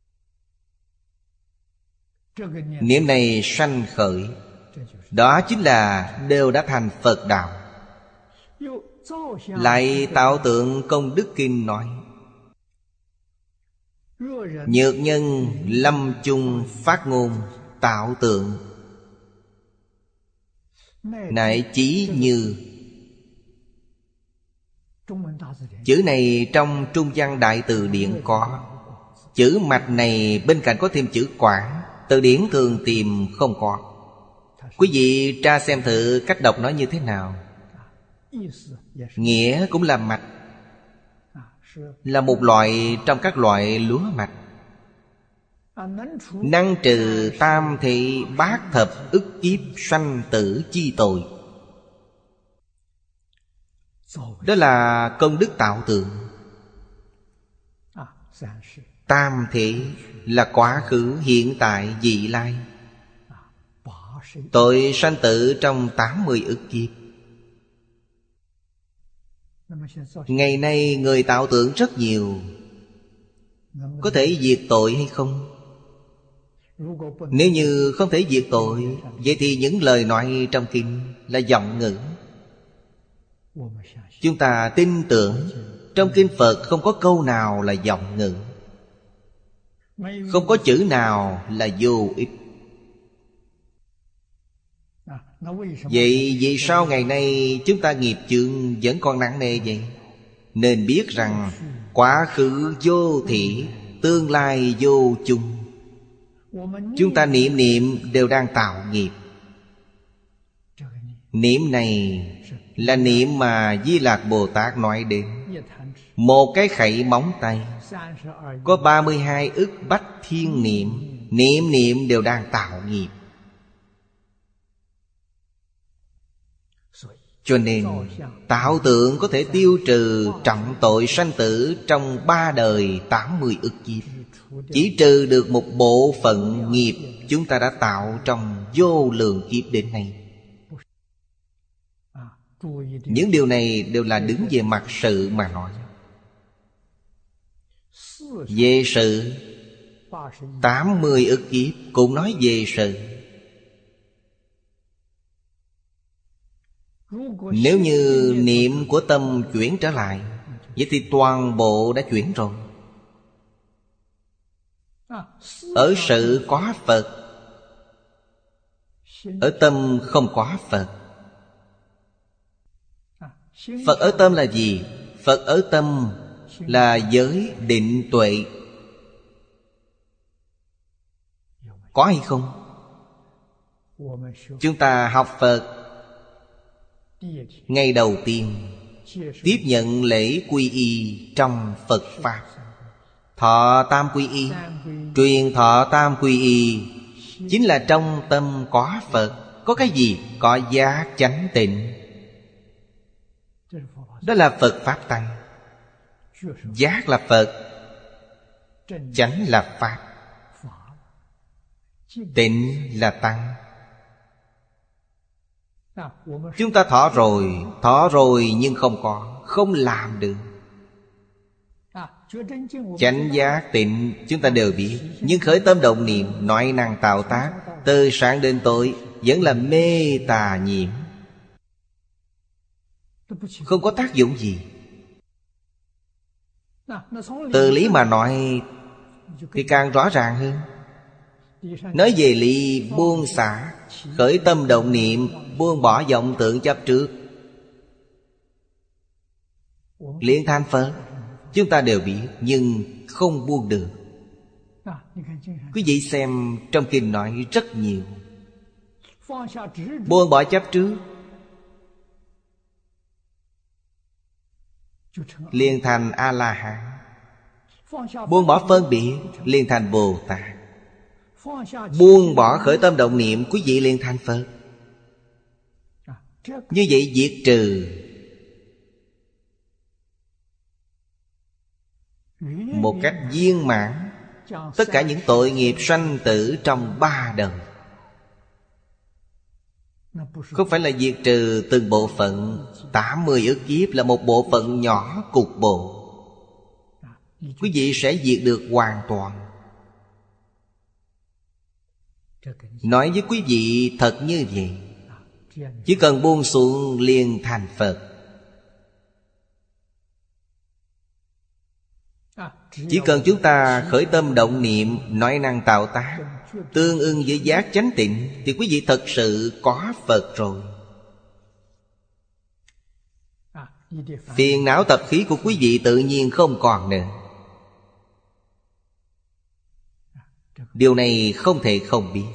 Niệm này sanh khởi, đó chính là đều đã thành Phật đạo. Lại tạo tượng công đức kinh nói: nhược nhân lâm chung phát ngôn tạo tượng, nại chí như. Chữ này trong Trung Văn Đại Từ Điển có. Chữ mạch này bên cạnh có thêm chữ quảng, từ điển thường tìm không có. Quý vị tra xem thử cách đọc nó như thế nào. Nghĩa cũng là mạch, là một loại trong các loại lúa mạch. Năng trừ tam thị bát thập ức kiếp sanh tử chi tội. Đó là công đức tạo tượng. Tam thị là quá khứ, hiện tại, vị lai. Tội sanh tử trong 80 ức kiếp. Ngày nay người tạo tượng rất nhiều. Có thể diệt tội hay không? Nếu như không thể diệt tội, vậy thì những lời nói trong kinh là vọng ngữ. Chúng ta tin tưởng trong kinh Phật không có câu nào là vọng ngữ, không có chữ nào là vô ích. Vậy vì sao ngày nay chúng ta nghiệp chướng vẫn còn nặng nề vậy? Nên biết rằng quá khứ vô thị, tương lai vô chung. Chúng ta niệm niệm đều đang tạo nghiệp. Niệm này là niệm mà Di Lạc Bồ Tát nói đến. Một cái khẩy móng tay có 32 ức bách thiên niệm. Niệm niệm đều đang tạo nghiệp. Cho nên tạo tượng có thể tiêu trừ trọng tội sanh tử trong 3 đời 80 ức kiếp. Chỉ trừ được một bộ phận nghiệp chúng ta đã tạo trong vô lượng kiếp đến nay. Những điều này đều là đứng về mặt sự mà nói. Về sự 80 ức kiếp cũng nói về sự. Nếu như niệm của tâm chuyển trở lại, vậy thì toàn bộ đã chuyển rồi. Ở sự có Phật, ở tâm không có Phật. Phật ở tâm là gì? Phật ở tâm là giới định tuệ. Có hay không? Chúng ta học Phật, ngày đầu tiên tiếp nhận lễ quy y trong Phật Pháp. Thọ tam quy y, truyền thọ tam quy y, chính là trong tâm có Phật. Có cái gì? Có giác chánh tịnh. Đó là Phật Pháp Tăng. Giác là Phật, chánh là Pháp, tịnh là Tăng. Chúng ta thọ rồi nhưng không làm được. Chánh giác tịnh chúng ta đều biết, nhưng khởi tâm động niệm, nói năng tạo tác, từ sáng đến tối vẫn là mê tà nhiễm, không có tác dụng gì. Từ lý mà nói thì càng rõ ràng hơn. Nói về lý buông xả, khởi tâm động niệm, buông bỏ vọng tưởng chấp trước, liền thành Phật. Chúng ta đều biết, nhưng không buông được. Quý vị xem trong kinh nói rất nhiều. Buông bỏ chấp trước, liền thành A-la-hán. Buông bỏ phân biệt, liền thành Bồ Tát. Buông bỏ khởi tâm động niệm, quý vị liền thành Phật. Như vậy diệt trừ một cách viên mãn tất cả những tội nghiệp sanh tử trong 3 đời. Không phải là diệt trừ từng bộ phận. 80 ức kiếp là một bộ phận nhỏ cục bộ. Quý vị sẽ diệt được hoàn toàn. Nói với quý vị thật như vậy, chỉ cần buông xuống liền thành Phật. Chỉ cần chúng ta khởi tâm động niệm, nói năng tạo tác tương ưng với giác chánh tịnh, thì quý vị thật sự có Phật rồi. Phiền não tập khí của quý vị tự nhiên không còn nữa. Điều này không thể không biết.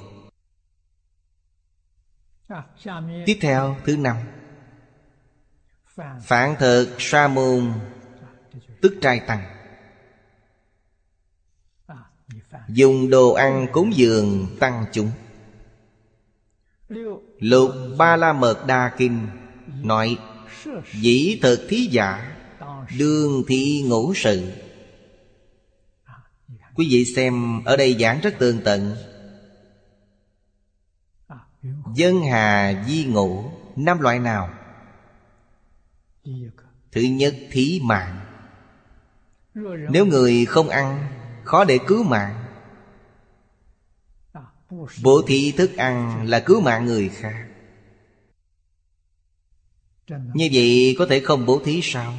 Tiếp theo thứ 5, Phạn Thực Sa Môn, tức trai tăng, dùng đồ ăn cúng dường tăng chúng. Lục Ba La Mật Đa Kinh nói: dĩ thực thí giả, đương thi ngũ sự. Quý vị xem ở đây giảng rất tường tận. Dân hà di ngũ 5 loại nào? Thứ nhất, thí mạng. Nếu người không ăn, khó để cứu mạng. Bố thí thức ăn là cứu mạng người khác. Như vậy có thể không bố thí sao?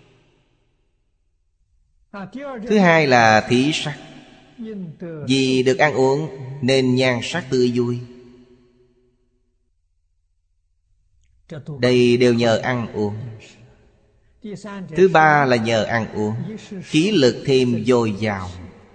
Thứ hai là thí sắc. Vì được ăn uống nên nhan sắc tươi vui. Đây đều nhờ ăn uống. Thứ ba là nhờ ăn uống, khí lực thêm dồi dào.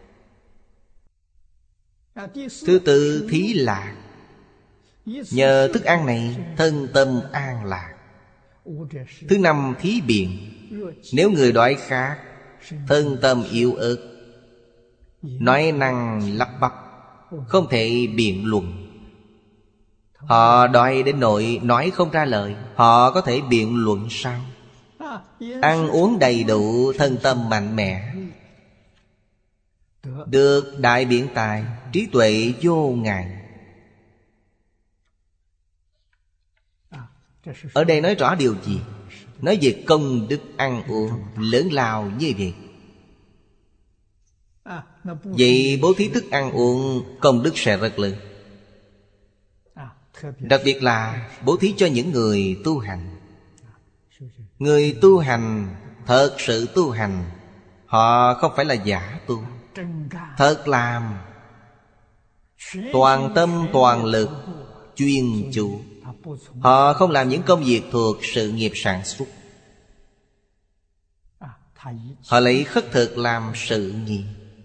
Thứ tư, thí lạc. Nhờ thức ăn này thân tâm an lạc. Thứ năm, thí biện. Nếu người đói khát, thân tâm yếu ớt, nói năng lắp bắp, không thể biện luận. Họ đói đến nỗi nói không ra lời, họ có thể biện luận sao? Ăn uống đầy đủ, thân tâm mạnh mẽ, được đại biện tài, trí tuệ vô ngại. Ở đây nói rõ điều gì? Nói về công đức ăn uống lớn lao như vậy. Vậy bố thí thức ăn uống công đức sẽ rất lớn. Đặc biệt là bố thí cho những người tu hành. Người tu hành, thật sự tu hành, họ không phải là giả tu, thật làm, toàn tâm toàn lực, chuyên chú. Họ không làm những công việc thuộc sự nghiệp sản xuất. Họ lấy khất thực làm sự nghiệp.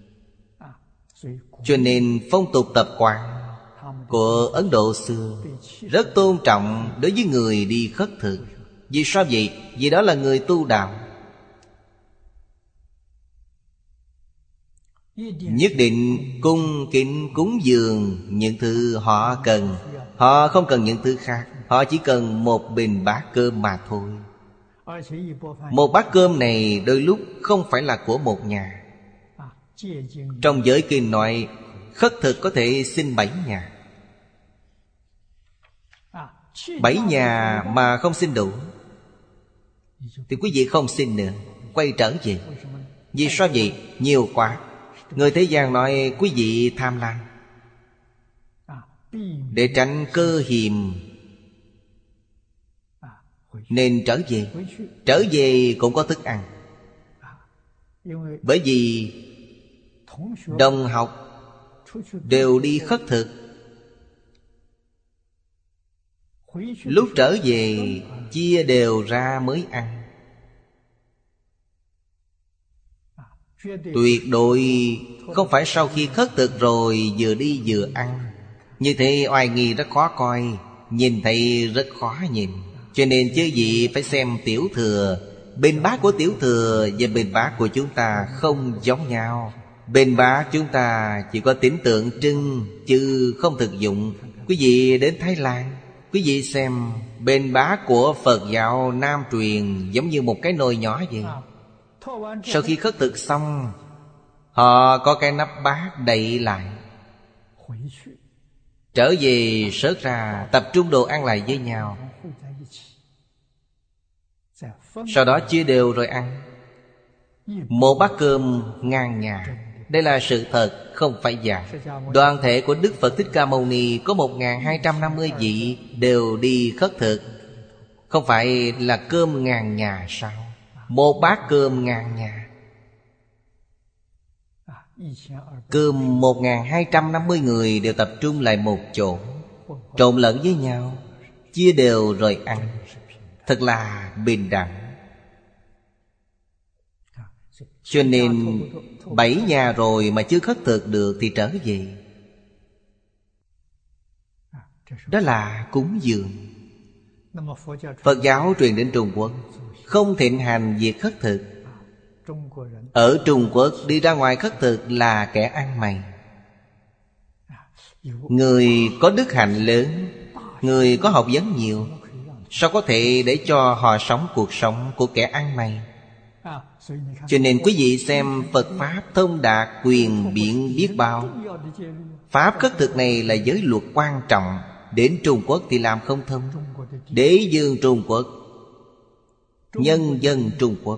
Cho nên phong tục tập quán của Ấn Độ xưa rất tôn trọng đối với người đi khất thực. Vì sao vậy? Vì đó là người tu đạo. Nhất định cung kính cúng dường những thứ họ cần. Họ không cần những thứ khác. Họ chỉ cần một bình bát cơm mà thôi. Một bát cơm này đôi lúc không phải là của một nhà. Trong giới kinh nói khất thực có thể xin 7 nhà. 7 nhà mà không xin đủ thì quý vị không xin nữa, quay trở về. Vì sao vậy? Nhiều quá. Người thế gian nói quý vị tham lam, để tránh cơ hiềm nên trở về. Trở về cũng có thức ăn. Bởi vì đồng học đều đi khất thực, lúc trở về chia đều ra mới ăn. Tuyệt đối không phải sau khi khất thực rồi vừa đi vừa ăn. Như thế oai nghi rất khó coi, nhìn thấy rất khó nhìn. Cho nên chư vị phải xem tiểu thừa. Bình bát của tiểu thừa và bình bát của chúng ta không giống nhau. Bình bát chúng ta chỉ có tính tượng trưng chứ không thực dụng. Quý vị đến Thái Lan, quý vị xem bình bát của Phật giáo Nam truyền giống như một cái nồi nhỏ vậy. Sau khi khất thực xong, họ có cái nắp bát đậy lại. Trở về sớt ra, tập trung đồ ăn lại với nhau. Sau đó chia đều rồi ăn. Một bát cơm ngàn nhà. Đây là sự thật, không phải giả. Đoàn thể của Đức Phật Thích Ca Mâu Ni có 1250 vị đều đi khất thực. Không phải là cơm ngàn nhà sao? Một bát cơm ngàn nhà. Cơm 1250 người đều tập trung lại một chỗ, trộn lẫn với nhau, chia đều rồi ăn. Thật là bình đẳng. Cho nên 7 nhà rồi mà chưa khất thực được thì trở về. Đó là cúng dường. Phật giáo truyền đến Trung Quốc không thịnh hành việc khất thực. Ở Trung Quốc đi ra ngoài khất thực là kẻ ăn mày. Người có đức hạnh lớn, người có học vấn nhiều, sao có thể để cho họ sống cuộc sống của kẻ ăn mày? Cho nên quý vị xem Phật Pháp thông đạt quyền biện biết bao. Pháp khất thực này là giới luật quan trọng. Đến Trung Quốc thì làm không thông. Đế vương Trung Quốc, nhân dân Trung Quốc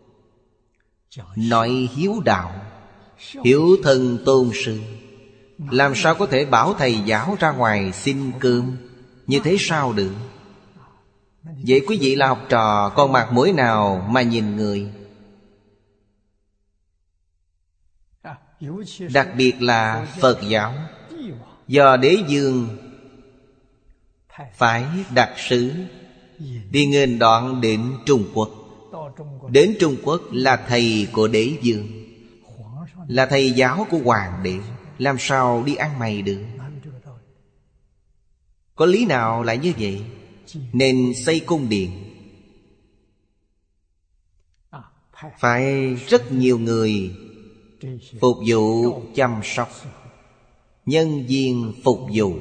nói hiếu đạo, hiếu thân tôn sư, làm sao có thể bảo thầy giáo ra ngoài xin cơm? Như thế sao được? Vậy quý vị là học trò, còn mặt mũi nào mà nhìn người? Đặc biệt là Phật giáo, do đế vương phải đặc sứ đi nghênh đón đến Trung Quốc. Đến Trung Quốc là thầy của đế vương, là thầy giáo của hoàng đế, làm sao đi ăn mày được? Có lý nào lại như vậy? Nên xây cung điện, phải rất nhiều người phục vụ chăm sóc, nhân viên phục vụ.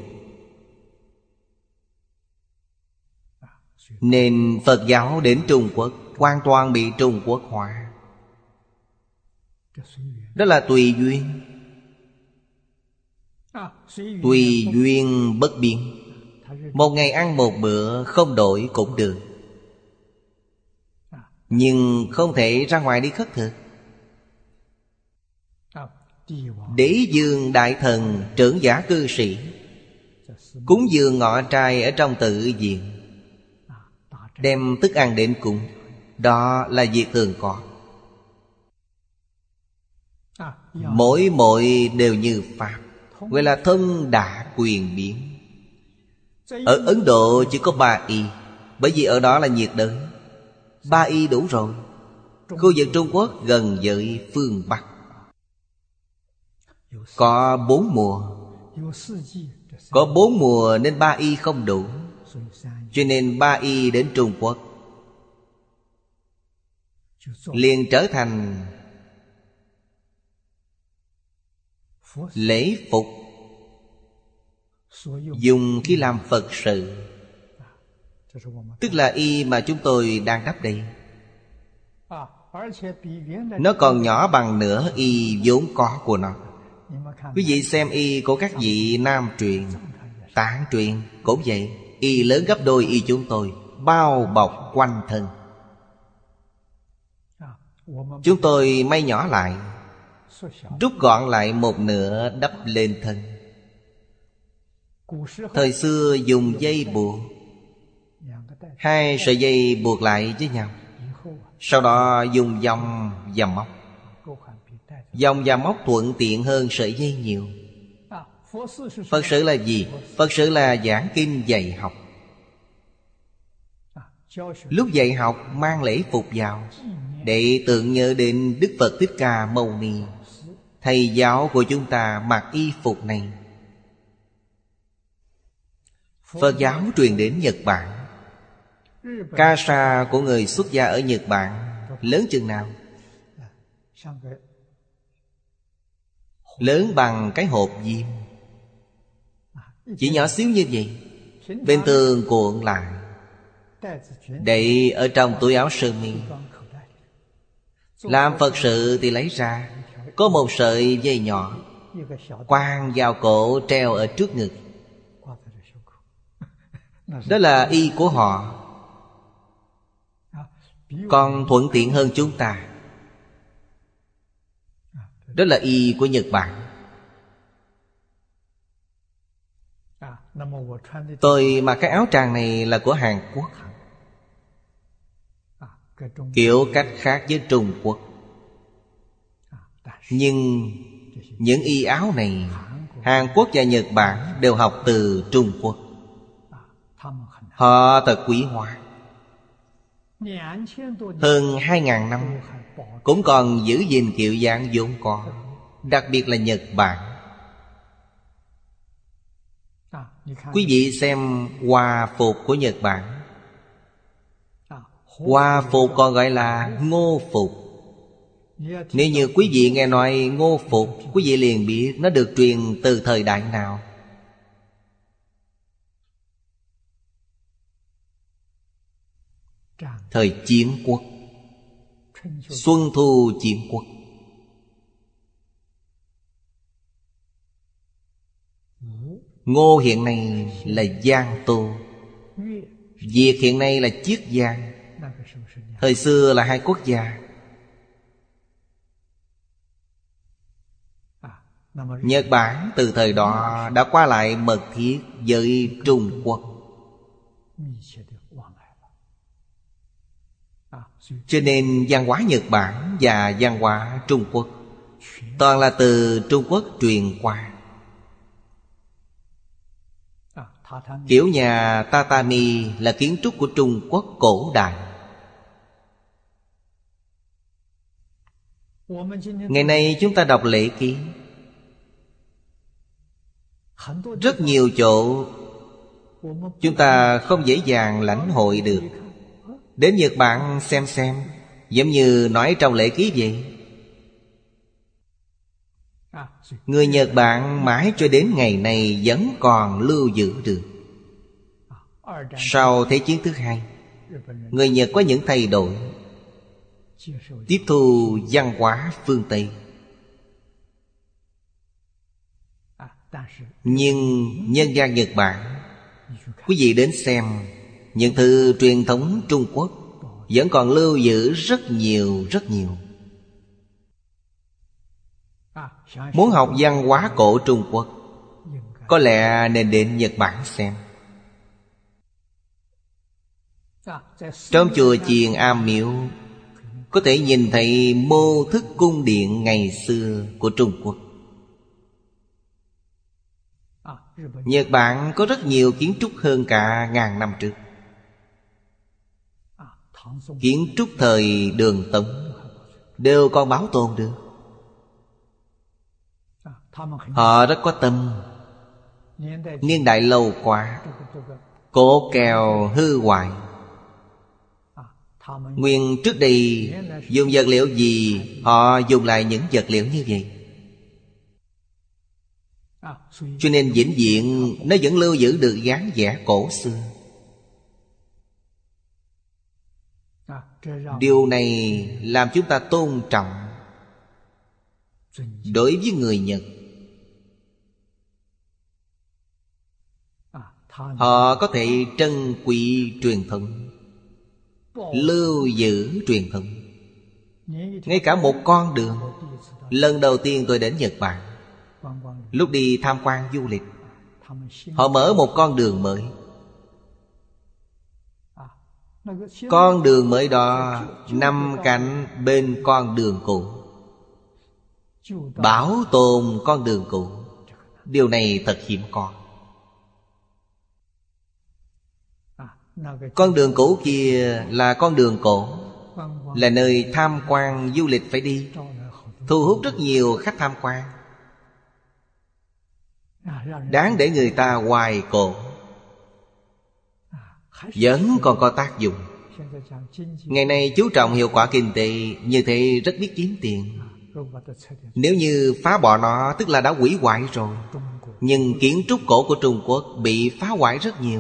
Nên Phật giáo đến Trung Quốc hoàn toàn bị Trung Quốc hóa. Đó là tùy duyên. Tùy duyên bất biến. Một ngày ăn một bữa không đổi cũng được, nhưng không thể ra ngoài đi khất thực. Đế vương đại thần trưởng giả cư sĩ cúng dường ngọ trai ở trong tự viện, đem thức ăn đến cúng. Đó là việc thường có. Mỗi đều như Pháp, gọi là thông đả quyền biến. Ở Ấn Độ chỉ có 3 y, bởi vì ở đó là nhiệt đới. 3 y đủ rồi. Khu vực Trung Quốc gần với phương Bắc có 4 mùa. Có 4 mùa nên 3 y không đủ. Cho nên 3 y đến Trung Quốc liền trở thành lễ phục dùng khi làm Phật sự. Tức là y mà chúng tôi đang đắp đây, nó còn nhỏ bằng nửa y vốn có của nó. Quý vị xem y của các vị Nam truyền, Tạng truyền cũng vậy. Y lớn gấp đôi y chúng tôi, bao bọc quanh thân. Chúng tôi may nhỏ lại, rút gọn lại một nửa đắp lên thân. Thời xưa dùng dây buộc, 2 sợi dây buộc lại với nhau, sau đó dùng vòng và móc. Vòng và móc thuận tiện hơn sợi dây nhiều. Phật sự là gì? Phật sự là giảng kinh dạy học. Lúc dạy học mang lễ phục vào, để tưởng nhớ đến Đức Phật Thích Ca Mâu Ni. Thầy giáo của chúng ta mặc y phục này. Phật giáo truyền đến Nhật Bản. Ca sa của người xuất gia ở Nhật Bản lớn chừng nào? Lớn bằng cái hộp diêm, chỉ nhỏ xíu như vậy. Bên tường cuộn lại, đậy ở trong túi áo sơ mi. Làm Phật sự thì lấy ra, có một sợi dây nhỏ quàng vào cổ, treo ở trước ngực. Đó là y của họ, còn thuận tiện hơn chúng ta. Đó là y của Nhật Bản. Tôi mặc cái áo tràng này là của Hàn Quốc, kiểu cách khác với Trung Quốc. Nhưng Những y áo này Hàn Quốc và Nhật Bản đều học từ Trung Quốc. Họ thật quý hóa. Hơn 2.000 năm cũng còn giữ gìn kiểu dáng vốn có. Đặc biệt là Nhật Bản. Quý vị xem hòa phục của Nhật Bản. Hòa phục còn gọi là Ngô phục. Nếu như quý vị nghe nói Ngô phục, quý vị liền biết nó được truyền từ thời đại nào. Thời Chiến Quốc, Xuân Thu Chiến Quốc. Ngô hiện nay là Giang Tô, Việt hiện nay là Chiết Giang. Thời xưa là hai quốc gia. Nhật Bản từ thời đó đã qua lại mật thiết với Trung Quốc. Cho nên văn hóa Nhật Bản và văn hóa Trung Quốc toàn là từ Trung Quốc truyền qua. Kiểu nhà tatami là kiến trúc của Trung Quốc cổ đại. Ngày nay chúng ta đọc lễ ký, rất nhiều chỗ chúng ta không dễ dàng lãnh hội được. Đến Nhật Bản xem, giống như nói trong lễ ký vậy. Người Nhật Bản mãi cho đến ngày này vẫn còn lưu giữ được. Sau Thế chiến thứ hai, người Nhật có những thay đổi, tiếp thu văn hóa phương Tây. Nhưng nhân gian Nhật Bản, quý vị đến xem, những thứ truyền thống Trung Quốc vẫn còn lưu giữ rất nhiều. Muốn học văn hóa cổ Trung Quốc, có lẽ nên đến Nhật Bản xem. Trong chùa chiền Am Miếu có thể nhìn thấy mô thức cung điện ngày xưa của Trung Quốc. Nhật Bản có rất nhiều kiến trúc hơn cả ngàn năm trước. Kiến trúc thời Đường Tống đều còn bảo tồn được. Họ rất có tâm. Niên đại lâu quá, cổ kèo hư hoại. Nguyên trước đây dùng vật liệu gì, họ dùng lại những vật liệu như vậy. Cho nên vĩnh viễn nó vẫn lưu giữ được dáng vẻ cổ xưa. Điều này làm chúng ta tôn trọng đối với người Nhật. Họ có thể trân quý truyền thống, lưu giữ truyền thống. Ngay cả một con đường. Lần đầu tiên tôi đến Nhật Bản, lúc đi tham quan du lịch, họ mở một con đường mới. Con đường mới đó nằm cạnh bên con đường cũ, bảo tồn con đường cũ. Điều này thật hiếm có. Con đường cũ kia là con đường cổ, là nơi tham quan du lịch phải đi, thu hút rất nhiều khách tham quan, đáng để người ta hoài cổ. Vẫn còn có tác dụng. Ngày nay chú trọng hiệu quả kinh tế, như thế rất biết kiếm tiền. Nếu như phá bỏ nó, tức là đã hủy hoại rồi. Nhưng kiến trúc cổ của Trung Quốc bị phá hoại rất nhiều.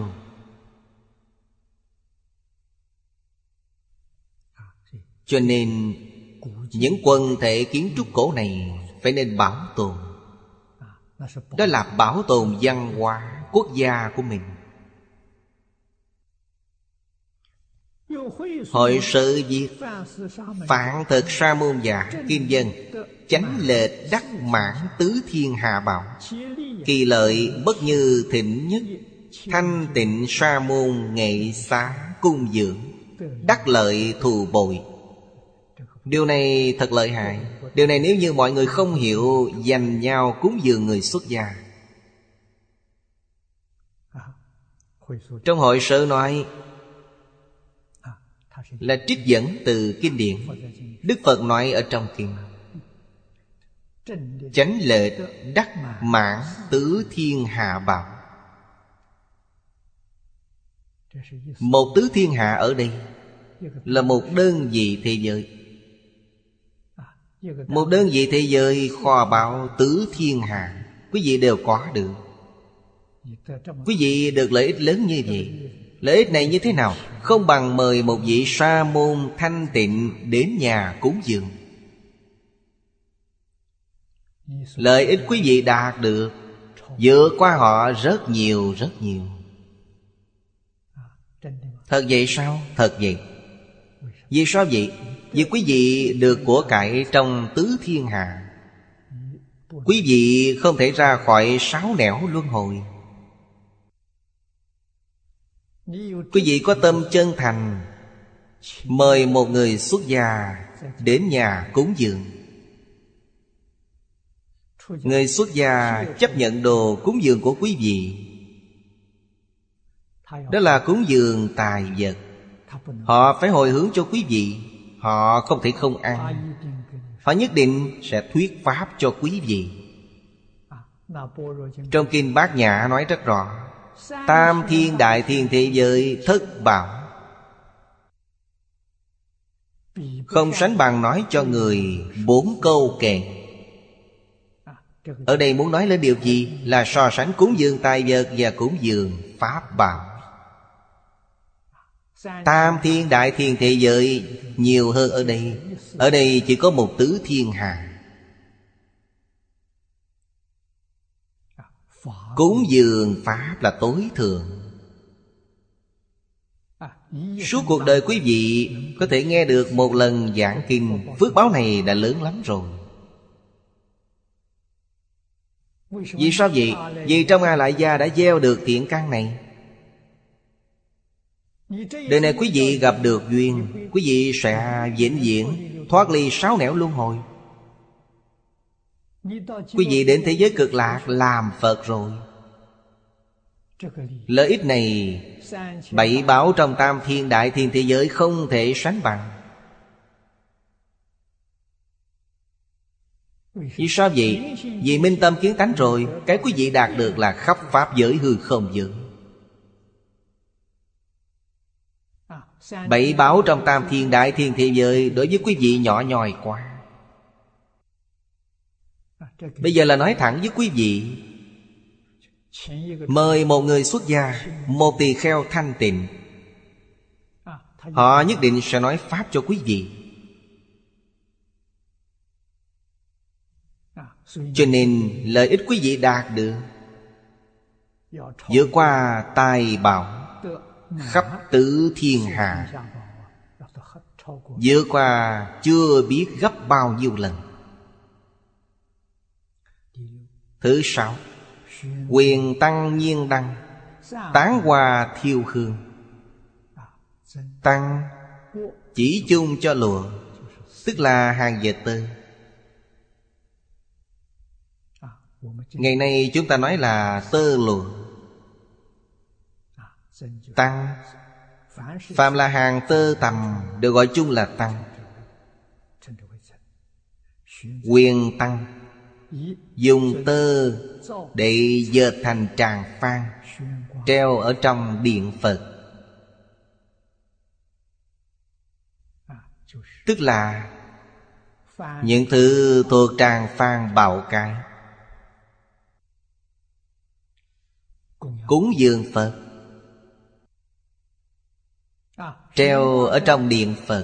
Cho nên những quần thể kiến trúc cổ này phải nên bảo tồn. Đó là bảo tồn văn hóa quốc gia của mình. Hội sự việc Phạn Thực Sa Môn Giả Kim Dân chánh lệch đắc mãn tứ thiên hạ bảo, kỳ lợi bất như thịnh nhất, thanh tịnh sa môn nghệ xá cung dưỡng, đắc lợi thù bội. Điều này thật lợi hại. Điều này nếu như mọi người không hiểu, dành nhau cúng dường người xuất gia. Trong hội sở nói là trích dẫn từ kinh điển. Đức Phật nói ở trong kinh: chánh lệch đắc mãn tứ thiên hạ bảo. Một tứ thiên hạ ở đây là một đơn vị thế giới. Một đơn vị thế giới kho báu tứ thiên hạ, quý vị đều có được. Quý vị được lợi ích lớn như vậy. Lợi ích này như thế nào? Không bằng mời một vị sa môn thanh tịnh đến nhà cúng dường. Lợi ích quý vị đạt được vượt qua họ rất nhiều rất nhiều. Thật vậy sao? Thật vậy. Vì sao vậy? Vì quý vị được của cải trong tứ thiên hạ. Quý vị không thể ra khỏi sáu nẻo luân hồi. Quý vị có tâm chân thành, mời một người xuất gia đến nhà cúng dường. Người xuất gia chấp nhận đồ cúng dường của quý vị. Đó là cúng dường tài vật. Họ phải hồi hướng cho quý vị. Họ không thể không ăn. Họ nhất định sẽ thuyết pháp cho quý vị. Trong kinh Bát Nhã nói rất rõ: tam thiên đại thiên thế giới thất bảo, không sánh bằng nói cho người 4 câu kệ. Ở đây muốn nói lên điều gì? Là so sánh cúng dường tài vật và cúng dường pháp bảo. Tam thiên đại thiên thế giới nhiều hơn ở đây. Ở đây chỉ có một tứ thiên hạ. Cúng dường pháp là tối thượng. Suốt cuộc đời quý vị có thể nghe được một lần giảng kinh, phước báo này đã lớn lắm rồi. Vì sao vậy? Vì trong A Lại Gia đã gieo được thiện căn này. Đời này quý vị gặp được duyên, quý vị sẽ vĩnh viễn thoát ly sáu nẻo luân hồi. Quý vị đến thế giới cực lạc làm Phật rồi. Lợi ích này 7 bảo trong tam thiên đại thiên thế giới không thể sánh bằng. Vì sao vậy? Vì minh tâm kiến tánh rồi. Cái quý vị đạt được là khắp pháp giới hư không giới. 7 bảo trong tam thiên đại thiên thế giới đối với quý vị nhỏ nhoi quá. Bây giờ là nói thẳng với quý vị. Mời một người xuất gia, một tỳ kheo thanh tịnh, họ nhất định sẽ nói pháp cho quý vị. Cho nên lợi ích quý vị đạt được vượt qua tài bảo khắp tứ thiên hạ, vượt qua chưa biết gấp bao nhiêu lần. Thứ 6, quyền tăng nhiên đăng, tán hoa thiêu hương. Tăng chỉ chung cho lụa, tức là hàng dệt tơ. Ngày nay chúng ta nói là tơ lụa. Tăng, phàm là hàng tơ tằm đều gọi chung là tăng. Quyền tăng dùng tơ để dệt thành tràng phan, treo ở trong điện Phật. Tức là những thứ thuộc tràng phan bạo cái. Cúng dường Phật, treo ở trong điện Phật.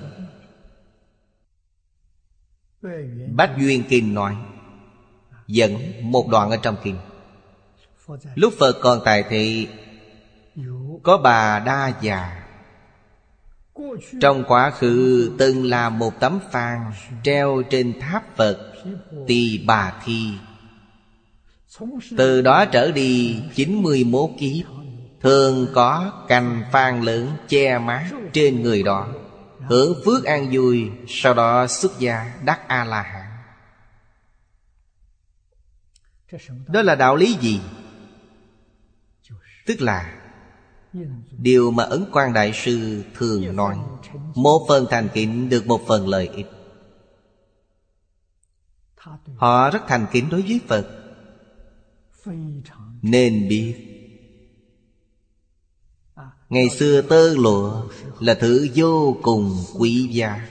Bách Duyên Kinh nói, dẫn một đoạn ở trong kinh. Lúc Phật còn tại thị, có bà Đa Già. Trong quá khứ từng là một tấm phan treo trên tháp Phật Tỳ Bà Thi. Từ đó trở đi 91 kiếp, thường có cành phan lớn che mát trên người đó. hưởng phước an vui, sau đó xuất gia đắc A-la-hán. Đó là đạo lý gì? Tức là điều mà Ấn Quang Đại Sư thường nói: một phần thành kính được một phần lợi ích. Họ rất thành kính đối với Phật, nên biết ngày xưa tơ lụa là thứ vô cùng quý giá,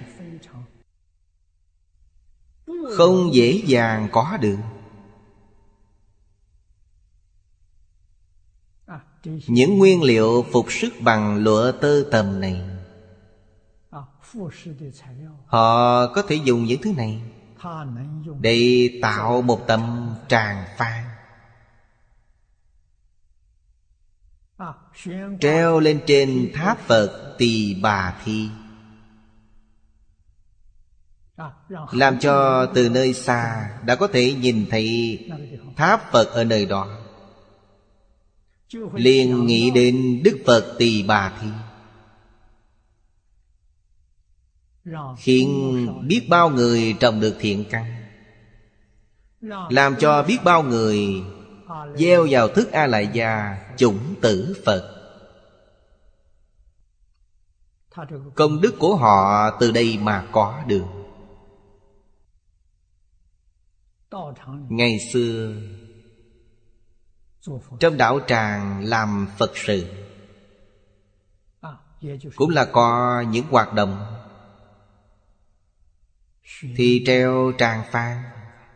không dễ dàng có được. Những nguyên liệu phục sức bằng lụa tơ tằm này, họ có thể dùng những thứ này để tạo một tấm tràng phan, treo lên trên tháp Phật Tỳ Bà Thi, làm cho từ nơi xa đã có thể nhìn thấy tháp Phật ở nơi đó, liền nghĩ đến Đức Phật Tỳ Bà Thi, khiến biết bao người trồng được thiện căn, làm cho biết bao người gieo vào thức A Lại Gia chủng tử Phật. Công đức của họ từ đây mà có được. Ngày xưa trong đạo tràng làm Phật sự, cũng là có những hoạt động thì treo tràng phan.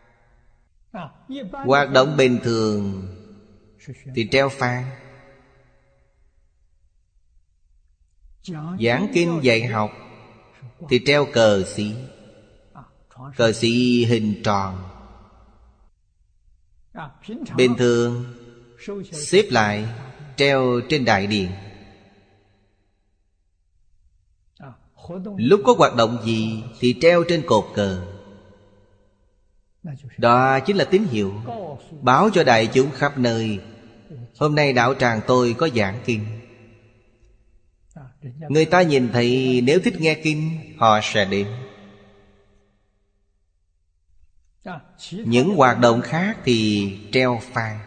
Hoạt động bình thường thì treo phan. Giảng kinh dạy học thì treo cờ sĩ. Cờ sĩ hình tròn. Bình thường xếp lại treo trên đại điện. Lúc có hoạt động gì thì treo trên cột cờ. Đó chính là tín hiệu báo cho đại chúng khắp nơi: hôm nay đạo tràng tôi có giảng kinh. Người ta nhìn thấy nếu thích nghe kinh, họ sẽ đến. Những hoạt động khác thì treo phan.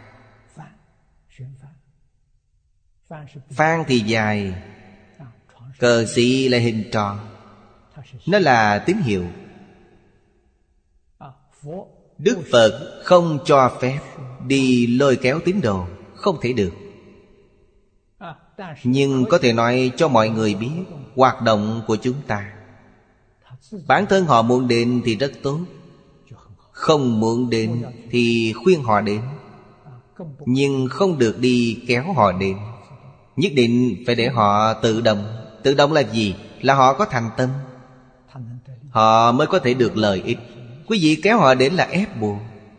Phan thì dài, cờ sĩ là hình tròn. Nó là tín hiệu. Đức Phật không cho phép đi lôi kéo tín đồ, không thể được. Nhưng có thể nói cho mọi người biết hoạt động của chúng ta. Bản thân họ muốn đến thì rất tốt, không muốn đến thì khuyên họ đến, nhưng không được đi kéo họ đến. Nhất định phải để họ tự động. Tự động là gì? Là họ có thành tâm, họ mới có thể được lợi ích. Quý vị kéo họ đến là ép buộc.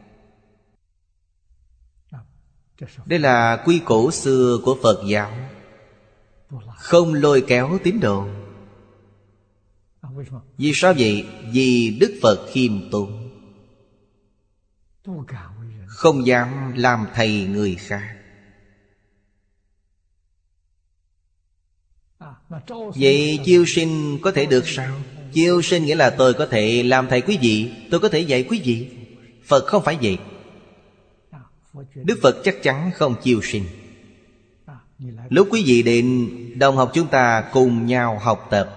Đây là quy củ xưa của Phật giáo, không lôi kéo tín đồ. Vì sao vậy? Vì Đức Phật khiêm tốn, không dám làm thầy người khác. Vậy chiêu sinh có thể được sao? Chiêu sinh nghĩa là tôi có thể làm thầy quý vị, tôi có thể dạy quý vị. Phật không phải vậy. Đức Phật chắc chắn không chiêu sinh. Lúc quý vị đến đồng học chúng ta cùng nhau học tập,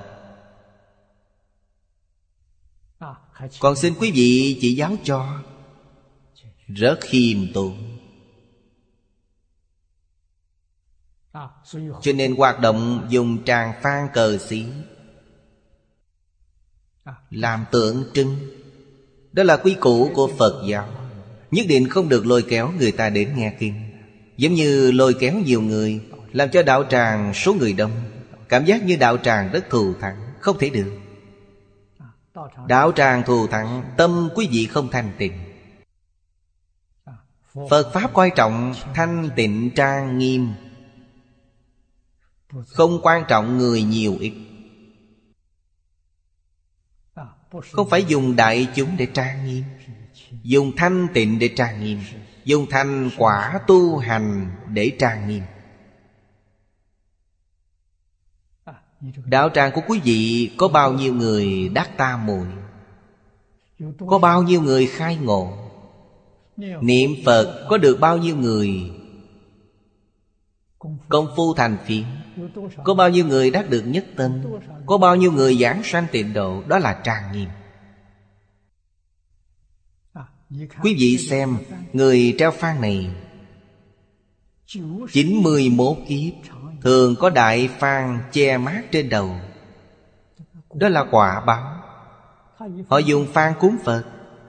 còn xin quý vị chỉ giáo cho, rất khiêm tốn. Cho nên hoạt động dùng tràng phan cờ sĩ làm tượng trưng. Đó là quy củ của Phật giáo. Nhất định không được lôi kéo người ta đến nghe kinh. Giống như lôi kéo nhiều người, làm cho đạo tràng số người đông, cảm giác như đạo tràng rất thù thắng. Không thể được. Đạo tràng thù thắng, tâm quý vị không thanh tịnh. Phật Pháp coi trọng thanh tịnh trang nghiêm, không quan trọng người nhiều ít. Không phải dùng đại chúng để trang nghiêm, dùng thanh tịnh để trang nghiêm, dùng thành quả tu hành để trang nghiêm. Đạo tràng của quý vị có bao nhiêu người đắc tam muội? Có bao nhiêu người khai ngộ? Niệm Phật có được bao nhiêu người công phu thành phiến? Có bao nhiêu người đắc được nhất tâm? Có bao nhiêu người giảng sanh tịnh độ? Đó là trang nghiêm. Quý vị xem, người treo phan này 91 kiếp thường có đại phan che mát trên đầu. Đó là quả báo. Họ dùng phan cúng Phật,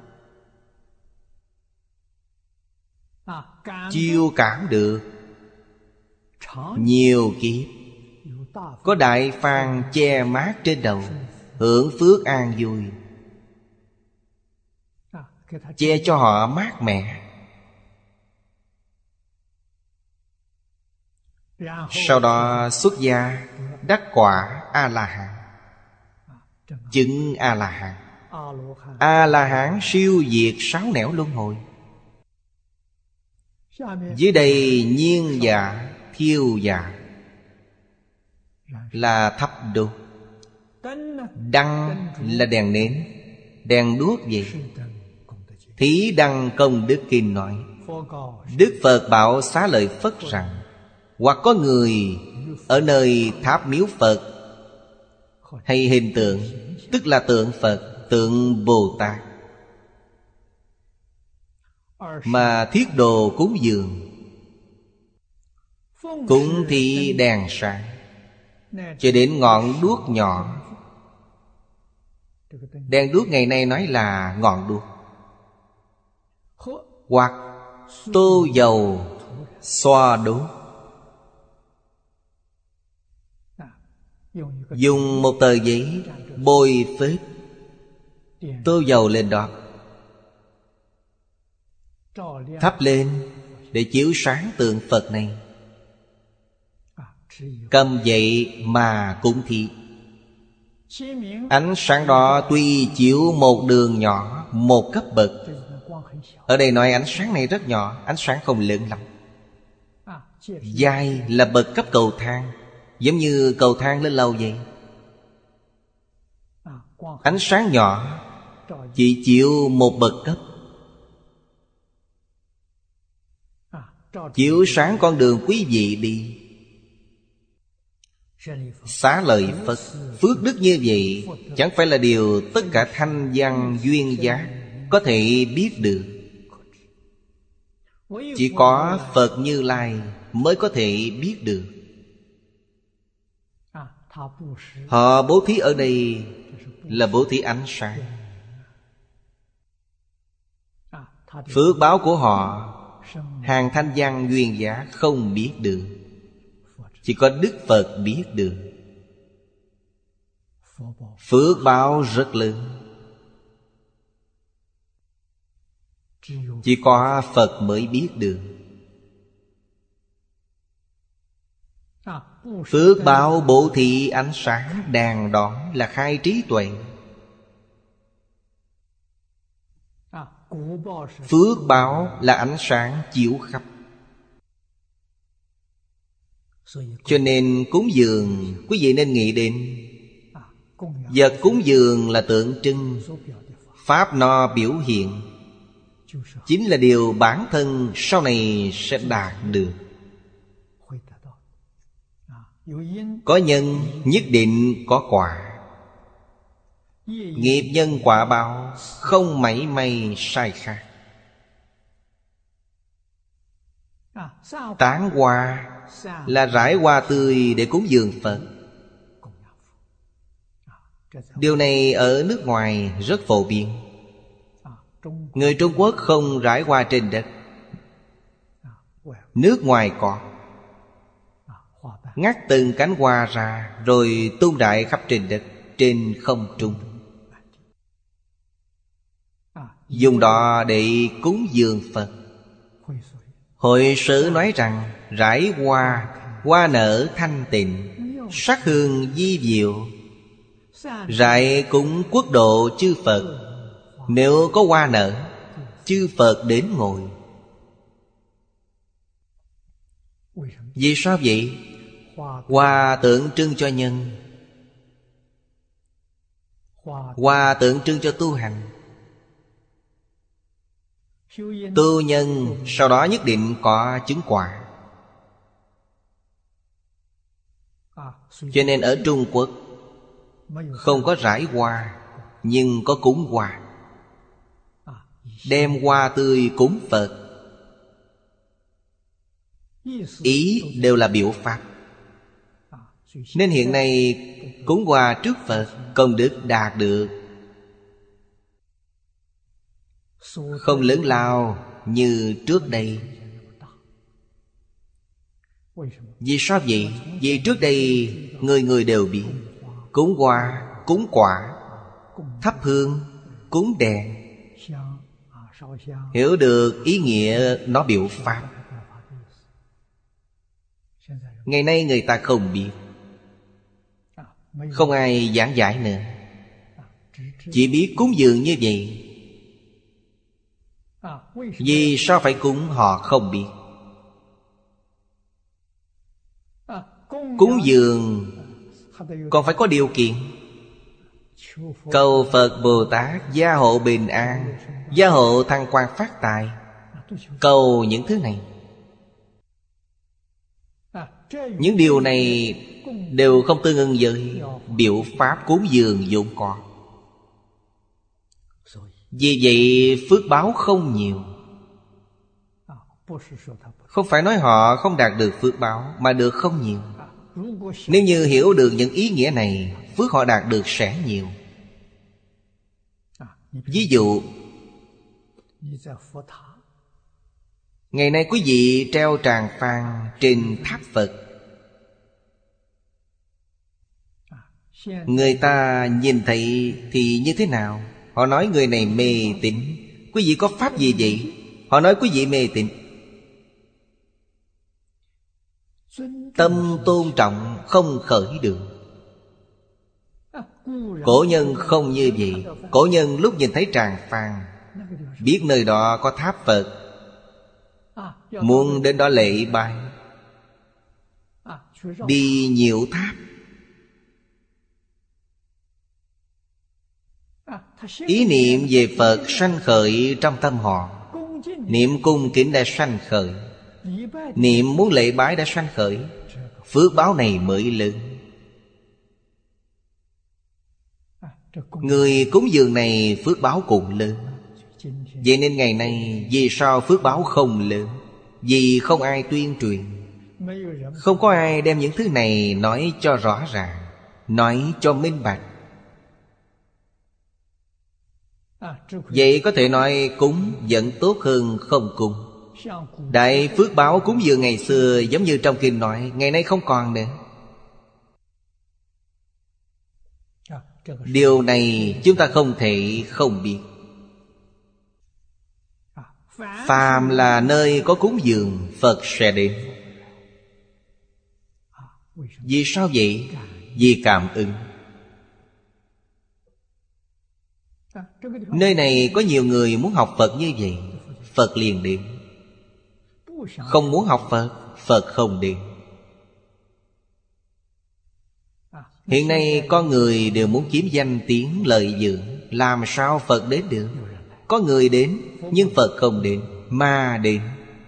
chiêu cảm được nhiều kiếp có đại phan che mát trên đầu, hưởng phước an vui, che cho họ mát mẻ. Sau đó xuất gia đắc quả A-la-hán, chứng A-la-hán. A-la-hán siêu diệt 6 nẻo luân hồi. Dưới đây nhiên dạ, thiêu dạ là thắp đốt. Đăng là đèn nến, đèn đuốc vậy. Thí đăng công đức kinh nói, Đức Phật bảo Xá Lợi Phất rằng, hoặc có người ở nơi tháp miếu Phật hay hình tượng, tức là tượng Phật, tượng Bồ Tát, mà thiết đồ cúng dường, cúng thì đèn sáng, cho đến ngọn đuốc nhỏ. Đèn đuốc ngày nay nói là ngọn đuốc. Hoặc tô dầu xoa đốt, dùng một tờ giấy bôi phết tô dầu lên đó, thắp lên để chiếu sáng tượng Phật này. Cầm vậy mà cúng thí. Ánh sáng đó tuy chiếu một đường nhỏ, một cấp bậc. Ở đây nói ánh sáng này rất nhỏ, ánh sáng không lớn lắm. Dài là bậc cấp cầu thang, giống như cầu thang lên lầu vậy. Ánh sáng nhỏ chỉ chiếu một bậc cấp, chiếu sáng con đường quý vị đi. Xá Lợi Phật, phước đức như vậy chẳng phải là điều tất cả thanh văn duyên giác có thể biết được. Chỉ có Phật Như Lai mới có thể biết được. Họ bố thí ở đây là bố thí ánh sáng. Phước báo của họ hàng thanh văn duyên giác không biết được, chỉ có Đức Phật biết được. Phước báo rất lớn, chỉ có Phật mới biết được. Phước báo bố thí ánh sáng đèn đỏ là khai trí tuệ. Phước báo là ánh sáng chiếu khắp. Cho nên cúng dường, quý vị nên nghĩ đến vật cúng dường là tượng trưng, pháp nó biểu hiện, chính là điều bản thân sau này sẽ đạt được. Có nhân nhất định có quả. Nghiệp nhân quả báo không mảy may sai khác. Tán hoa là rải hoa tươi để cúng dường Phật. Điều này ở nước ngoài rất phổ biến. Người Trung Quốc không rải hoa trên đất, nước ngoài có. Ngắt từng cánh hoa ra rồi tung rải khắp trên đất, trên không trung, dùng đó để cúng dường Phật. Hội Sử nói rằng rải hoa, hoa nở thanh tịnh, sắc hương vi diệu. Rải cúng quốc độ chư Phật, nếu có hoa nở, chư Phật đến ngồi. Vì sao vậy? Hoa tượng trưng cho nhân, Hoa tượng trưng cho tu hành. Tu nhân sau đó nhất định có chứng quả. Cho nên ở Trung Quốc không có rải hoa, nhưng có cúng hoa. Đem hoa tươi cúng Phật. Ý đều là biểu pháp. Nên hiện nay cúng hoa trước Phật, công đức đạt được không lớn lao như trước đây. Vì sao vậy? Vì trước đây người người đều biết cúng hoa, cúng quả, thắp hương, cúng đèn, hiểu được ý nghĩa nó biểu pháp. Ngày nay người ta không biết, không ai giảng giải nữa, chỉ biết cúng dường như vậy. Vì sao phải cúng họ không biết. Cúng dường còn phải có điều kiện. Cầu Phật Bồ Tát gia hộ bình an, gia hộ thăng quan phát tài. Cầu những thứ này. Những điều này đều không tương ưng với biểu pháp cúng dường vốn có. Vì vậy phước báo không nhiều. Không phải nói họ không đạt được phước báo, mà được không nhiều. Nếu như hiểu được những ý nghĩa này, phước họ đạt được sẽ nhiều. Ví dụ, ngày nay quý vị treo tràng phan trên tháp Phật, người ta nhìn thấy thì như thế nào? Họ nói người này mê tín. Quý vị có pháp gì vậy? Họ nói quý vị mê tín. Tâm tôn trọng không khởi được. Cổ nhân không như vậy. Cổ nhân lúc nhìn thấy tràng phan, biết nơi đó có tháp Phật, muốn đến đó lễ bái, đi nhiễu tháp. Ý niệm về Phật sanh khởi trong tâm họ. Niệm cung kính đã sanh khởi, niệm muốn lễ bái đã sanh khởi. Phước báo này mới lớn. Người cúng dường này phước báo cũng lớn. Vậy nên ngày nay vì sao phước báo không lớn? Vì không ai tuyên truyền, không có ai đem những thứ này nói cho rõ ràng, nói cho minh bạch. Vậy có thể nói cúng vẫn tốt hơn không cúng. Đại phước báo cúng dường ngày xưa giống như trong kinh nói, ngày nay không còn nữa. Điều này chúng ta không thể không biết. Phàm là nơi có cúng dường, Phật sẽ đến. Vì sao vậy? Vì cảm ứng. Nơi này có nhiều người muốn học Phật như vậy, Phật liền đến. Không muốn học Phật, Phật không đến. Hiện nay con người đều muốn kiếm danh tiếng lợi dưỡng, làm sao Phật đến được? Có người đến, nhưng Phật không đến, ma đến.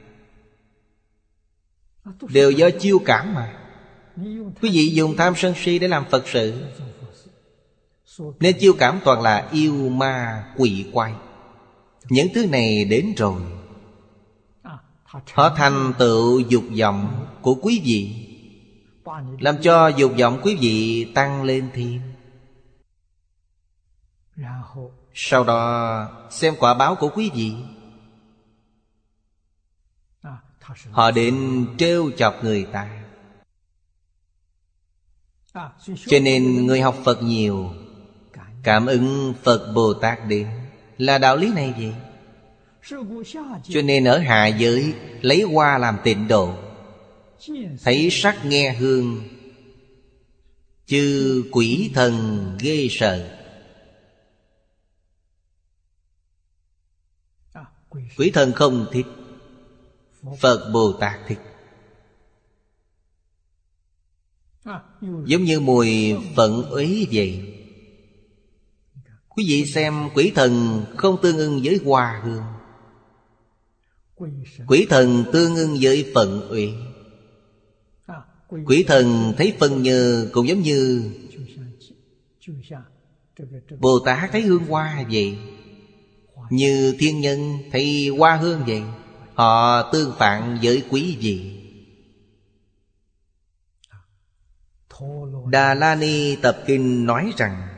Đều do chiêu cảm mà. Quý vị dùng tham sân si để làm Phật sự, nên chiêu cảm toàn là yêu ma quỷ quái. Những thứ này đến rồi, họ thành tựu dục vọng của quý vị, làm cho dục vọng quý vị tăng lên thêm. Sau đó xem quả báo của quý vị. Họ đến trêu chọc người ta. Cho nên người học Phật nhiều, cảm ứng Phật Bồ Tát đến, là đạo lý này vậy. Cho nên ở hạ giới lấy hoa làm tịnh độ, thấy sắc nghe hương, chư quỷ thần ghê sợ. Quỷ thần không thích, Phật Bồ Tát thích. Giống như mùi phận uế vậy. Quý vị xem quỷ thần không tương ưng với hoa hương. Quỷ thần tương ưng với phận uy. Quỷ thần thấy phân nhơ cũng giống như Bồ Tát thấy hương hoa vậy. Như thiên nhân thấy hoa hương vậy. Họ tương phản với quý vị. Đà La Ni Tập Kinh nói rằng,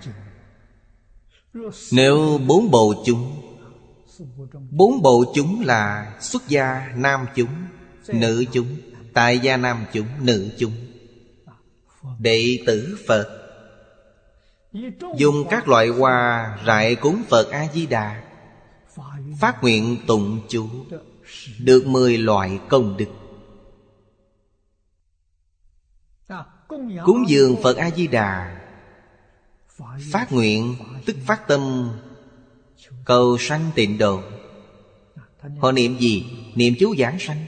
nếu bốn bộ chúng, bốn bộ chúng là xuất gia nam chúng, nữ chúng, tại gia nam chúng, nữ chúng, đệ tử Phật dùng các loại hoa rải cúng Phật A-di-đà, phát nguyện tụng chú, được 10 loại công đức. Cúng dường Phật A-di-đà, phát nguyện tức phát tâm cầu sanh tịnh độ. Họ niệm gì? Niệm chú giảng sanh,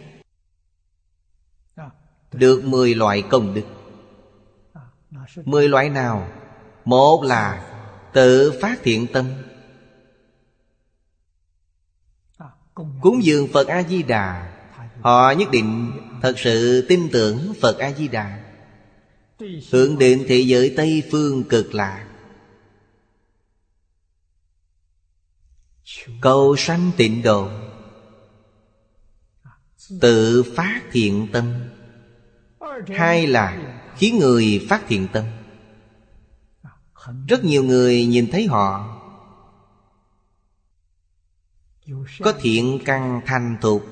được 10 loại công đức. 10 loại nào? Một là tự phát thiện tâm, cúng dường Phật A-di-đà, họ nhất định thật sự tin tưởng Phật A-di-đà, hướng đến thế giới Tây Phương Cực Lạc, cầu sanh tịnh độ, tự phát thiện tâm. Hai là khiến người phát thiện tâm. Rất nhiều người nhìn thấy họ có thiện căn thành thục,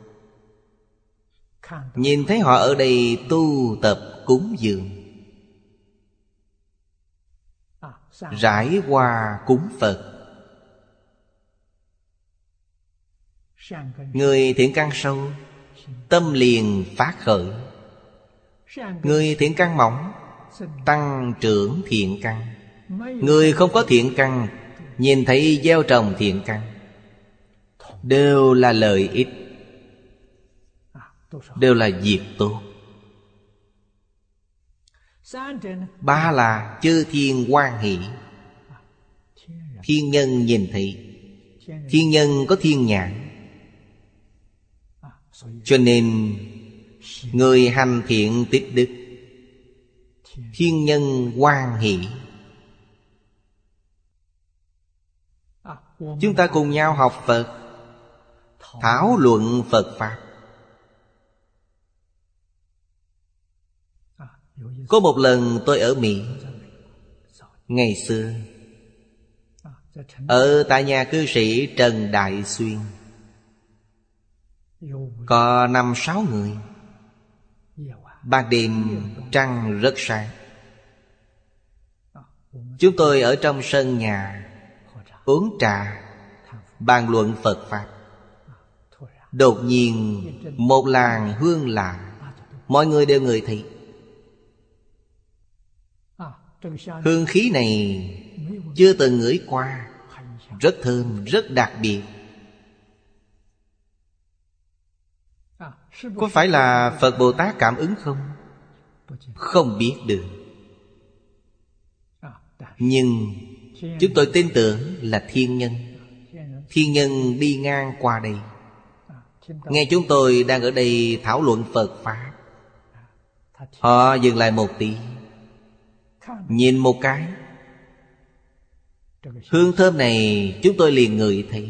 nhìn thấy họ ở đây tu tập cúng dường, rải hoa cúng Phật. Người thiện căn sâu, tâm liền phát khởi. Người thiện căn mỏng, tăng trưởng thiện căn. Người không có thiện căn, nhìn thấy gieo trồng thiện căn, đều là lợi ích, đều là việc tốt. Ba là chư thiên hoan hỷ. Thiên nhân nhìn thấy. Thiên nhân có thiên nhãn, cho nên người hành thiện tích đức, thiên nhân hoan hỷ. Chúng ta cùng nhau học Phật, thảo luận Phật Pháp. Có một lần tôi ở Mỹ, ngày xưa, ở tại nhà cư sĩ Trần Đại Xuyên, có 5-6 người. Ban đêm trăng rất sáng. Chúng tôi ở trong sân nhà uống trà, bàn luận Phật Pháp. Đột nhiên một làn hương lạ, mọi người đều ngửi thấy. Hương khí này chưa từng ngửi qua, rất thơm, rất đặc biệt. Có phải là Phật Bồ Tát cảm ứng không? Không biết được. Nhưng chúng tôi tin tưởng là thiên nhân. Thiên nhân đi ngang qua đây, nghe chúng tôi đang ở đây thảo luận Phật Pháp. Họ dừng lại một tí, nhìn một cái, hương thơm này chúng tôi liền ngửi thấy.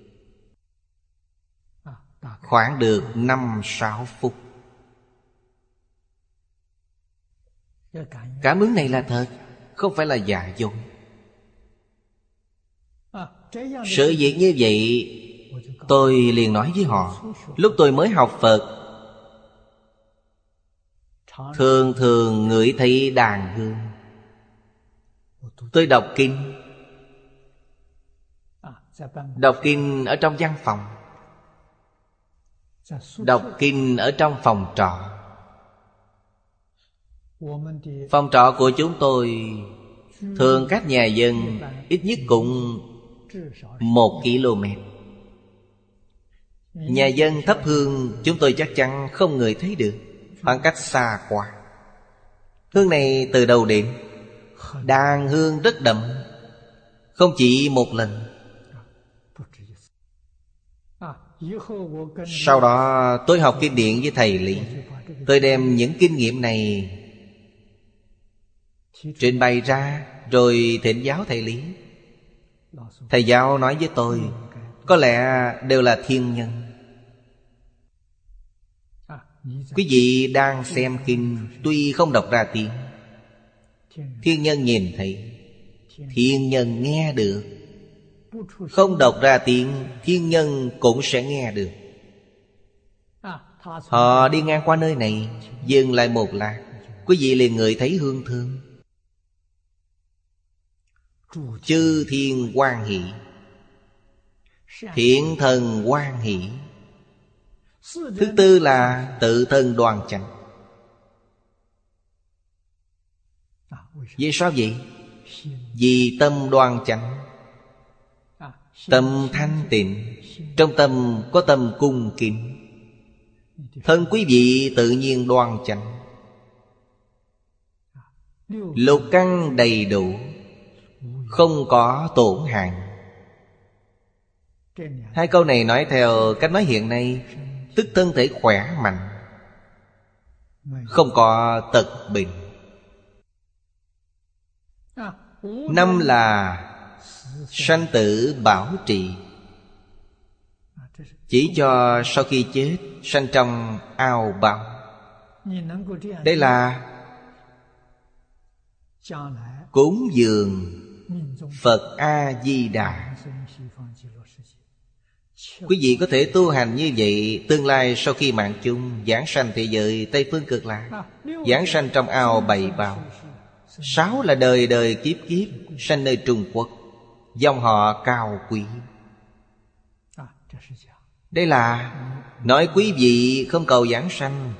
Khoảng được 5-6 phút. Cảm ứng này là thật, không phải là giả dối. Sự việc như vậy, tôi liền nói với họ. Lúc tôi mới học Phật, thường thường ngửi thấy đàn hương. Tôi đọc kinh. Đọc kinh ở trong văn phòng, đọc kinh ở trong phòng trọ. Phòng trọ của chúng tôi thường cách nhà dân ít nhất cũng 1 km. Nhà dân thắp hương chúng tôi chắc chắn không người thấy được, khoảng cách xa quá. Hương này từ đầu đến đàn hương rất đậm, Không chỉ một lần. Sau đó tôi học kinh điển với thầy Lý. Tôi đem những kinh nghiệm này trình bày ra, rồi thỉnh giáo thầy Lý. Thầy giáo nói với tôi, có lẽ đều là thiên nhân. Quý vị đang xem kinh, tuy không đọc ra tiếng, thiên nhân nhìn thấy, thiên nhân nghe được. Không đọc ra tiếng, thiên nhân cũng sẽ nghe được. Họ đi ngang qua nơi này, dừng lại một lát, quý vị liền ngửi thấy hương thơm. Chư thiên hoan hỷ, thiện thần hoan hỷ. Thứ tư là tự thân đoan chánh. Vì sao vậy? Vì tâm đoan chánh, tâm thanh tịnh, trong tâm có tâm cung kính, thân quý vị tự nhiên đoan chánh, lục căn đầy đủ, không có tổn hại. Hai câu này nói theo cách nói hiện nay, tức thân thể khỏe mạnh, không có tật bệnh. Năm là sanh tử bảo trì, chỉ cho sau khi chết sanh trong ao bào. Đây là cúng dường Phật A-di-đà. Quý vị có thể tu hành như vậy, tương lai sau khi mạng chung giảng sanh thế giới Tây Phương Cực Lạc, giảng sanh trong ao bảy bào. 6 là đời đời kiếp kiếp sanh nơi Trung Quốc, dòng họ cao quý. Đây là nói quý vị không cầu giảng sanh,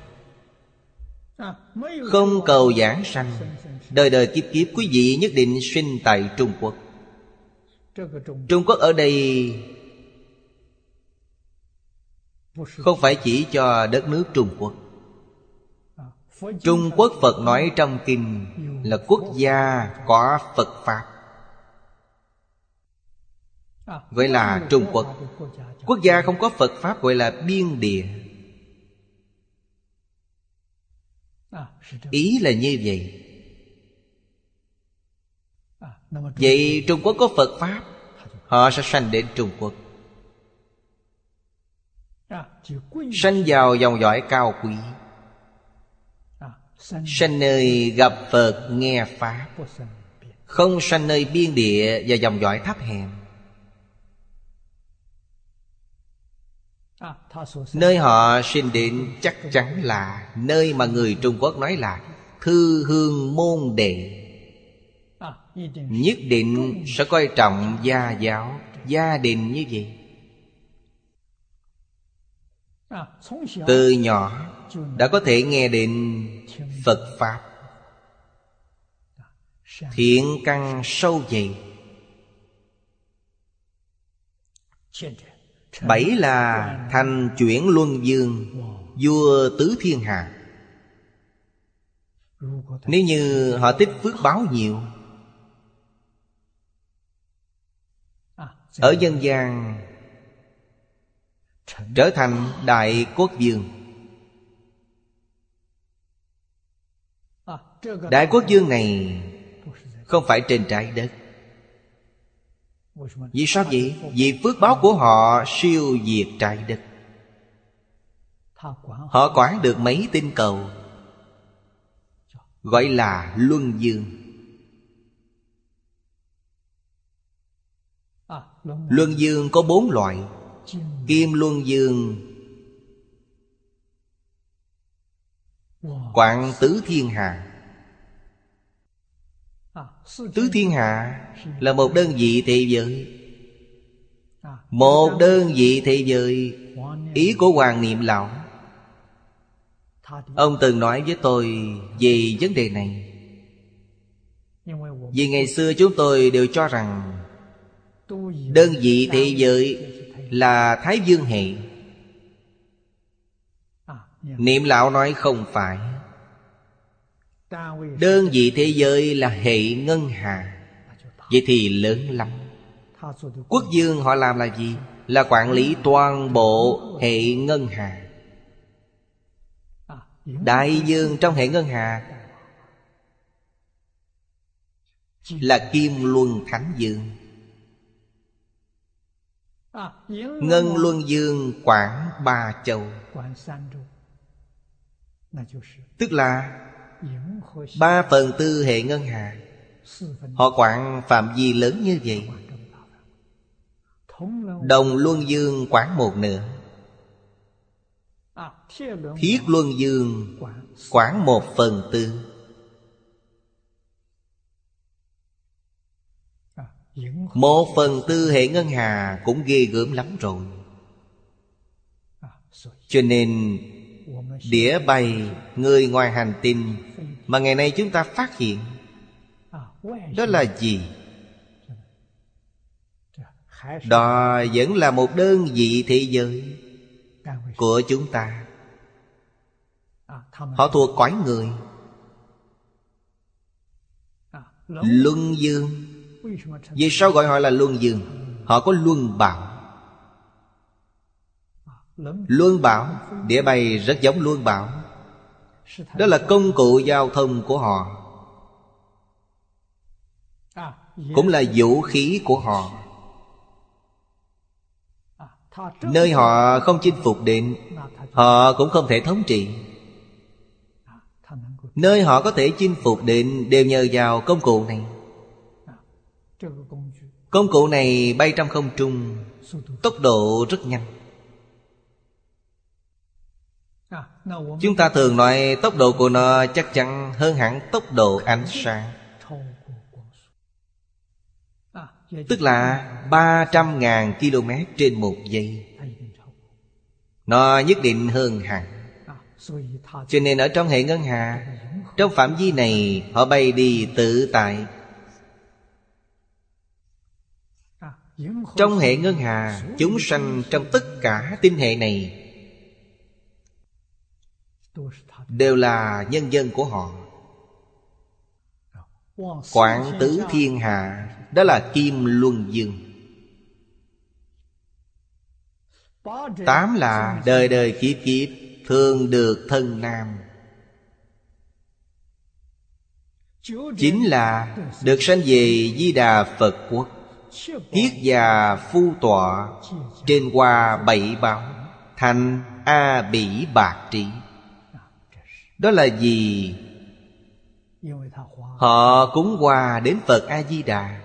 không cầu giảng sanh, đời đời kiếp kiếp quý vị nhất định sinh tại Trung Quốc. Trung Quốc ở đây không phải chỉ cho đất nước Trung Quốc. Trung Quốc Phật nói trong kinh là quốc gia có Phật Pháp, gọi là Trung Quốc. Quốc gia không có Phật Pháp gọi là biên địa. Ý là như vậy. Vậy Trung Quốc có Phật Pháp, họ sẽ sanh đến Trung Quốc, sanh vào dòng dõi cao quý, sanh nơi gặp Phật nghe Pháp, không sanh nơi biên địa và dòng dõi thấp hèn. Nơi họ sinh đến chắc chắn là nơi mà người Trung Quốc nói là thư hương môn đệ. Nhất định sẽ coi trọng gia giáo, gia đình như vậy. Từ nhỏ đã có thể nghe đến Phật Pháp, thiện căn sâu dày. 7 là thành chuyển luân dương, vua tứ thiên hạ. Nếu như họ tích phước báo nhiều, ở dân gian trở thành đại quốc vương. Đại quốc vương này không phải trên trái đất. Vì sao vậy? Vì phước báo của họ siêu việt trái đất. Họ quản được mấy tinh cầu, gọi là luân dương. Luân dương có 4 loại: kim luân dương quản tứ thiên hạ. Tứ thiên hạ là một đơn vị thế giới. Một đơn vị thế giới. Ý của Hoàng Niệm Lão, ông từng nói với tôi về vấn đề này. Vì ngày xưa chúng tôi đều cho rằng đơn vị thế giới là Thái Dương hệ. Niệm Lão nói không phải. Đơn vị thế giới là hệ ngân hà. Vậy thì lớn lắm. Quốc vương họ làm là gì? Là quản lý toàn bộ hệ ngân hà. Đại vương trong hệ ngân hà là Kim Luân Thánh Dương. Ngân Luân Dương quản 3 châu, tức là 3/4 hệ ngân hà. Họ quản phạm vi lớn như vậy. Đồng Luân Dương quản 1/2. Thiết Luân Dương quản 1/4. 1/4 hệ ngân hà cũng ghê gớm lắm rồi. Cho nên đĩa bay người ngoài hành tinh mà ngày nay chúng ta phát hiện, đó là gì? Đó vẫn là một đơn vị thế giới của chúng ta. Họ thuộc cõi người. Luân Dương. Vì sao gọi họ là Luân Dương? Họ có luân bảo. Luân bảo, đĩa bay rất giống luân bảo. Đó là công cụ giao thông của họ, cũng là vũ khí của họ. Nơi họ không chinh phục đến, họ cũng không thể thống trị. Nơi họ có thể chinh phục đến đều nhờ vào công cụ này. Công cụ này bay trong không trung, tốc độ rất nhanh. Chúng ta thường nói tốc độ của nó chắc chắn hơn hẳn tốc độ ánh sáng, tức là 300.000 km trên 1 giây. Nó nhất định hơn hẳn. Cho nên ở trong hệ ngân hà, trong phạm vi này họ bay đi tự tại. Trong hệ ngân hà, chúng sanh trong tất cả tinh hệ này đều là nhân dân của họ. Quản tứ thiên hạ, đó là Kim Luân Dương. 8 là đời đời kiếp kiếp thường được thân nam. 9 là được sanh về Di Đà Phật Quốc, Thiết già phu tọa, trên hoa 7 báo, thành A Bỉ Bạc Trí. Đó là gì? Họ cúng hoa đến Phật A-di-đà,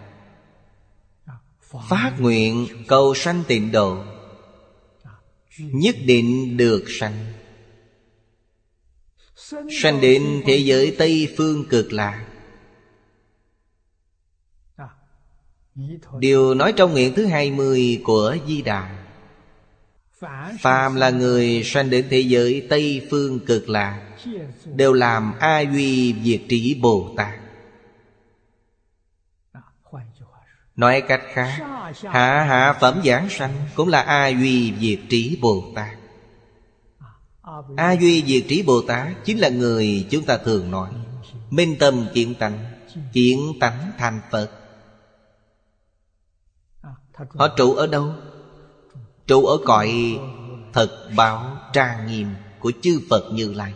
phát nguyện cầu sanh tịnh độ, nhất định được sanh. Sanh đến thế giới Tây Phương Cực Lạc. Điều nói trong nguyện thứ 20 của Di Đà: phàm là người sanh đến thế giới Tây Phương Cực Lạc đều làm A Duy Diệt Trí Bồ Tát. Nói cách khác, hạ phẩm giảng sanh cũng là A Duy Diệt Trí Bồ Tát. A Duy Diệt Trí Bồ Tát chính là người chúng ta thường nói minh tâm kiến tánh thành Phật. Họ trụ ở đâu? Trụ ở cõi thật báo trang nghiêm của chư Phật Như Lai.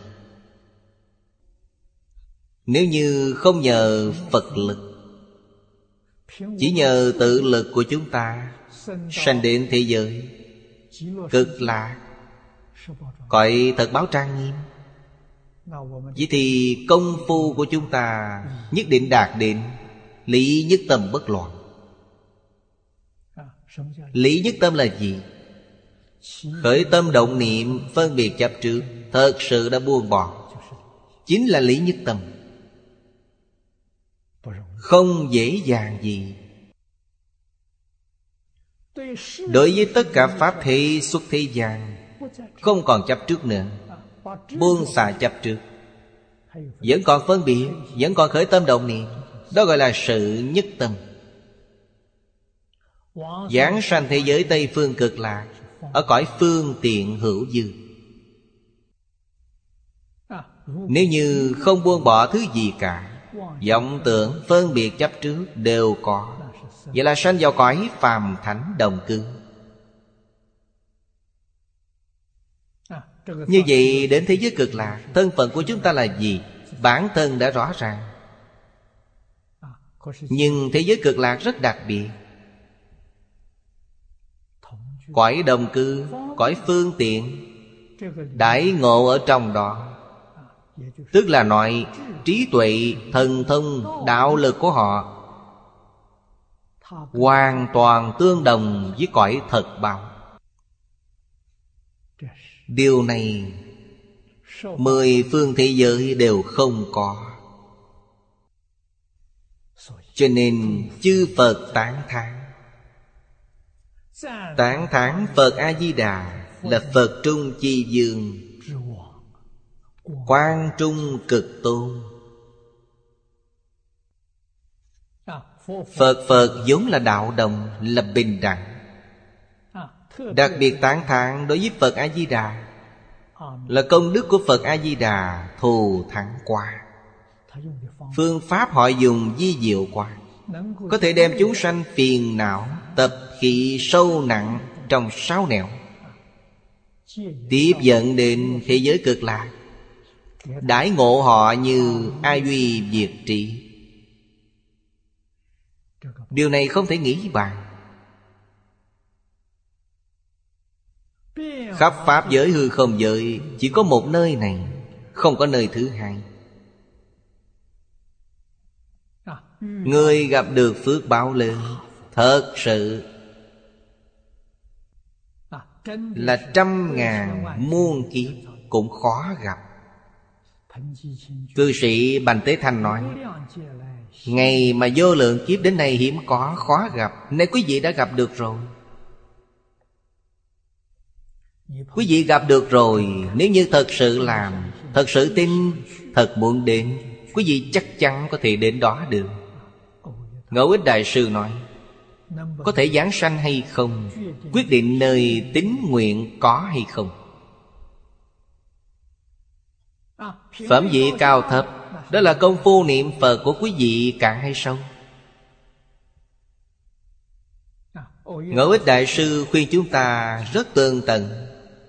Nếu như không nhờ Phật lực, chỉ nhờ tự lực của chúng ta sanh đến thế giới Cực Lạc, cõi thật báo trang nghiêm, vậy thì công phu của chúng ta nhất định đạt đến lý nhất tâm bất loạn. Lý nhất tâm là gì? Khởi tâm động niệm phân biệt chấp trước thật sự đã buông bỏ, chính là lý nhất tâm. Không dễ dàng gì. Đối với tất cả pháp thế xuất thế gian, không còn chấp trước nữa, buông xả chấp trước, vẫn còn phân biệt, vẫn còn khởi tâm động niệm, đó gọi là sự nhất tâm. Giảng sanh thế giới Tây Phương Cực Lạc, ở cõi phương tiện hữu dư. Nếu như không buông bỏ thứ gì cả, vọng tưởng phân biệt chấp trước đều có, Vậy là sanh vào cõi phàm thánh đồng cư. Như vậy đến thế giới cực lạc, thân phận của chúng ta là gì? Bản thân đã rõ ràng. Nhưng thế giới cực lạc rất đặc biệt. Cõi đồng cư, cõi phương tiện, đãi ngộ ở trong đó, tức là nói trí tuệ, thần thông, đạo lực của họ hoàn toàn tương đồng với cõi thật báo. Điều này 10 phương thế giới đều không có. Cho nên chư Phật tán thán. Tán thán Phật A-di-đà là Phật Trung Chi Dương, Quang Trung Cực Tôn. Phật vốn là đạo đồng, là bình đẳng. Đặc biệt tán thán đối với Phật A-di-đà là công đức của Phật A-di-đà thù thắng quá. Phương pháp họ dùng vi diệu quá, có thể đem chúng sanh phiền não, tập khí sâu nặng trong 6 nẻo tiếp dẫn đến thế giới cực lạc, đãi ngộ họ như A Duy Diệt Trị. Điều này không thể nghĩ bàn. Khắp pháp giới hư không giới chỉ có một nơi này, không có nơi thứ hai. Người gặp được phước báo lớn, thật sự là 100.000 muôn kiếp cũng khó gặp. Cư sĩ Bành Tế Thanh nói, ngày mà vô lượng kiếp đến nay hiếm có, khó gặp. Nay quý vị đã gặp được rồi. Quý vị gặp được rồi, nếu như thật sự làm, thật sự tin, thật muốn đến, quý vị chắc chắn có thể đến đó được. Ngẫu Ích Đại Sư nói, có thể giáng sanh hay không, quyết định nơi tín nguyện có hay không. Phẩm vị cao thấp, đó là công phu niệm Phật của quý vị cạn hay sâu. Ngẫu Ích Đại Sư khuyên chúng ta rất tường tận.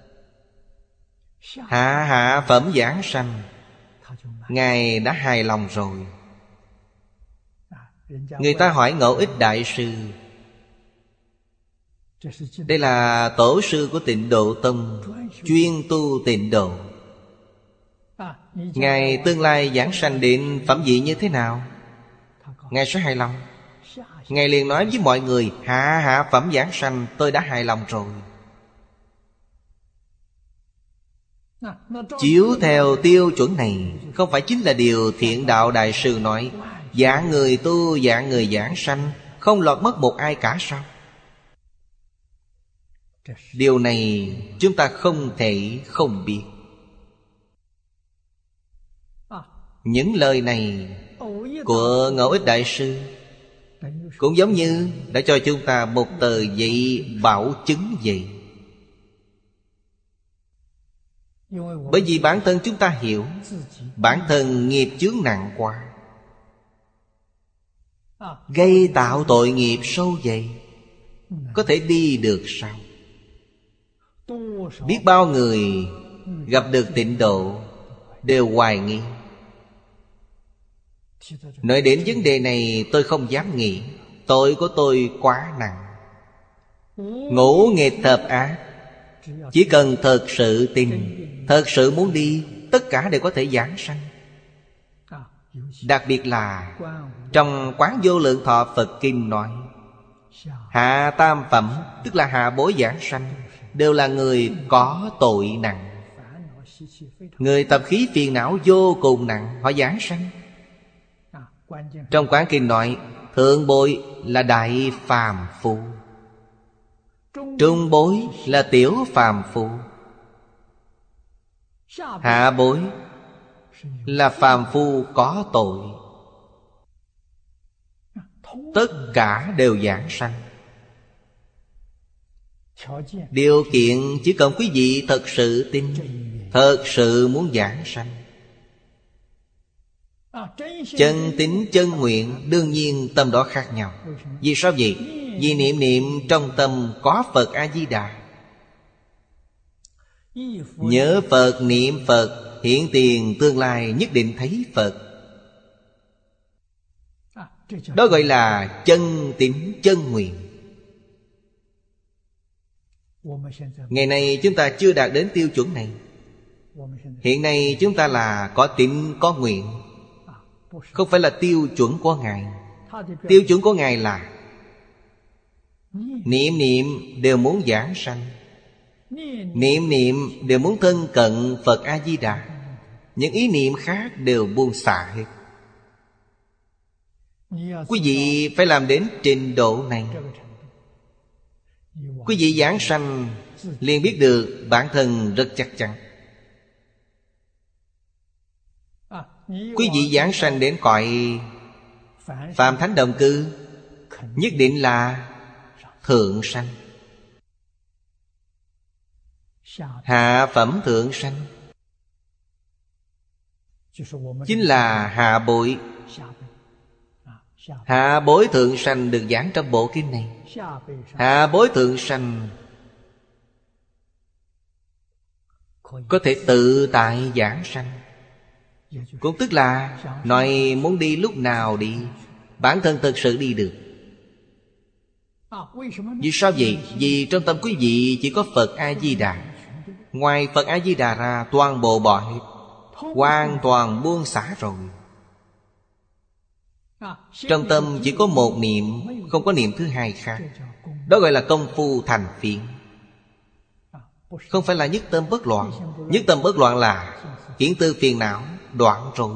Hạ phẩm giảng sanh, Ngài đã hài lòng rồi. Người ta hỏi Ngẫu Ích Đại Sư, đây là tổ sư của Tịnh Độ Tông, chuyên tu tịnh độ. Ngài tương lai giảng sanh đến phẩm vị như thế nào? Ngài sẽ hài lòng. Ngài liền nói với mọi người, hạ phẩm giảng sanh, tôi đã hài lòng rồi. Chiếu theo tiêu chuẩn này, không phải chính là điều Thiện Đạo Đại Sư nói, dạng người tu, dạng người giảng sanh, không lọt mất một ai cả sao? Điều này chúng ta không thể không biết. Những lời này của Ngẫu Ích Đại Sư cũng giống như đã cho chúng ta một tờ giấy bảo chứng vậy. Bởi vì bản thân chúng ta hiểu, bản thân nghiệp chướng nặng quá, gây tạo tội nghiệp sâu dày, có thể đi được sao? Biết bao người gặp được tịnh độ đều hoài nghi. Nói đến vấn đề này tôi không dám nghĩ, tội của tôi quá nặng. Ngũ nghịch thập ác, chỉ cần thật sự tin, thật sự muốn đi, tất cả đều có thể giảng sanh. Đặc biệt là trong Quán Vô Lượng Thọ Phật Kinh nói, hạ tam phẩm, tức là hạ bối giảng sanh, đều là người có tội nặng, người tập khí phiền não vô cùng nặng, họ giảng sanh. Trong Quán Kinh nói, thượng bối là đại phàm phu, trung bối là tiểu phàm phu, hạ bối là phàm phu có tội. Tất cả đều giảng sanh. Điều kiện chỉ cần quý vị thật sự tin, thật sự muốn giảng sanh. Chân tín chân nguyện đương nhiên tâm đó khác nhau. Vì sao vậy? Vì niệm niệm trong tâm có Phật A-di-đà. Nhớ Phật, niệm Phật, hiện tiền tương lai nhất định thấy Phật. Đó gọi là chân tín chân nguyện. Ngày nay chúng ta chưa đạt đến tiêu chuẩn này. Hiện nay chúng ta là có tín có nguyện, không phải là tiêu chuẩn của Ngài. Tiêu chuẩn của Ngài là niệm niệm đều muốn giảng sanh, niệm niệm đều muốn thân cận Phật A-di-đà. Những ý niệm khác đều buông xả hết. Quý vị phải làm đến trình độ này, quý vị giảng sanh liền biết được bản thân rất chắc chắn. Quý vị giảng sanh đến cõi Phạm Thánh Đồng Cư, nhất định là thượng sanh. Hạ phẩm thượng sanh chính là hạ bội. Hạ bối thượng sanh được giảng trong bộ kinh này. Hạ bối thượng sanh có thể tự tại giảng sanh, cũng tức là nói muốn đi lúc nào đi, bản thân thực sự đi được. Vì sao vậy? Vì trong tâm quý vị chỉ có Phật A-di-đà. Ngoài Phật A-di-đà ra toàn bộ bỏ hết, hoàn toàn buông xả rồi. Trong tâm chỉ có một niệm, không có niệm thứ hai khác. Đó gọi là công phu thành phiền. Không phải là nhất tâm bất loạn. Nhất tâm bất loạn là kiến tư phiền não đoạn rồi.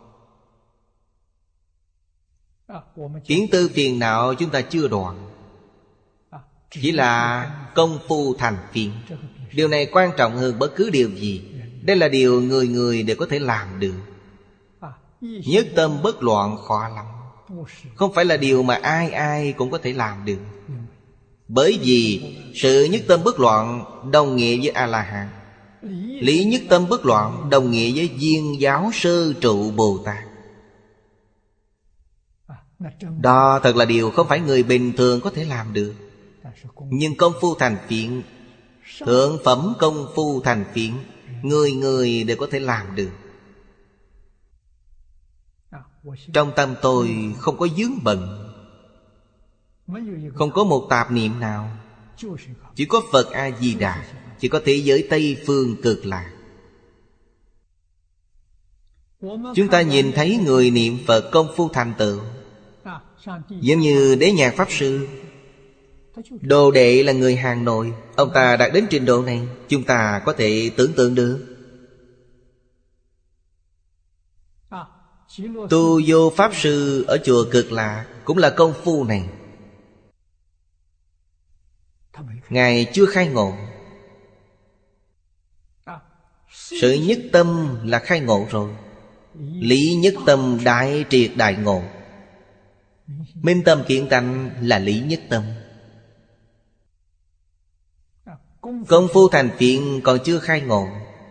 Kiến tư phiền não chúng ta chưa đoạn, chỉ là công phu thành phiền. Điều này quan trọng hơn bất cứ điều gì. Đây là điều người người đều có thể làm được. Nhất tâm bất loạn khó lắm, không phải là điều mà ai ai cũng có thể làm được. Bởi vì sự nhất tâm bất loạn đồng nghĩa với A-la-hán. Lý nhất tâm bất loạn đồng nghĩa với viên giáo sơ trụ Bồ Tát. Đó thật là điều không phải người bình thường có thể làm được. Nhưng công phu thành phiền, thượng phẩm công phu thành phiền, người người đều có thể làm được. Trong tâm tôi không có vướng bận, không có một tạp niệm nào, chỉ có Phật A-di-đà, chỉ có thế giới Tây Phương Cực Lạc. Chúng ta nhìn thấy người niệm Phật công phu thành tựu, giống như Đế Nhạc Pháp Sư, đồ đệ là người Hà Nội. Ông ta đạt đến trình độ này, chúng ta có thể tưởng tượng được. Tu Vô Pháp Sư ở chùa Cực Lạc cũng là công phu này. Ngài chưa khai ngộ. Sự nhất tâm là khai ngộ rồi. Lý nhất tâm đại triệt đại ngộ. Minh tâm kiện tánh là lý nhất tâm. Công phu thành phiền còn chưa khai ngộ.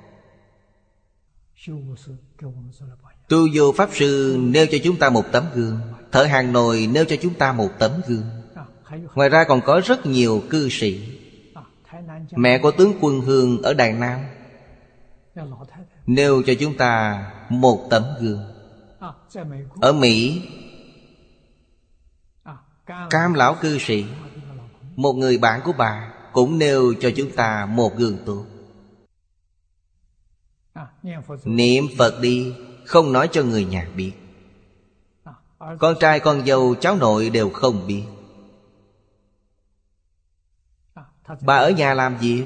Tu Vô Pháp Sư nêu cho chúng ta một tấm gương. Thợ Hà Nội nêu cho chúng ta một tấm gương. Ngoài ra còn có rất nhiều cư sĩ. Mẹ của tướng Quân Hương ở Đài Nam nêu cho chúng ta một tấm gương. Ở Mỹ, Cam lão cư sĩ, một người bạn của bà, cũng nêu cho chúng ta một gương tốt. Niệm Phật đi, không nói cho người nhà biết. Con trai con dâu cháu nội đều không biết. Bà ở nhà làm gì?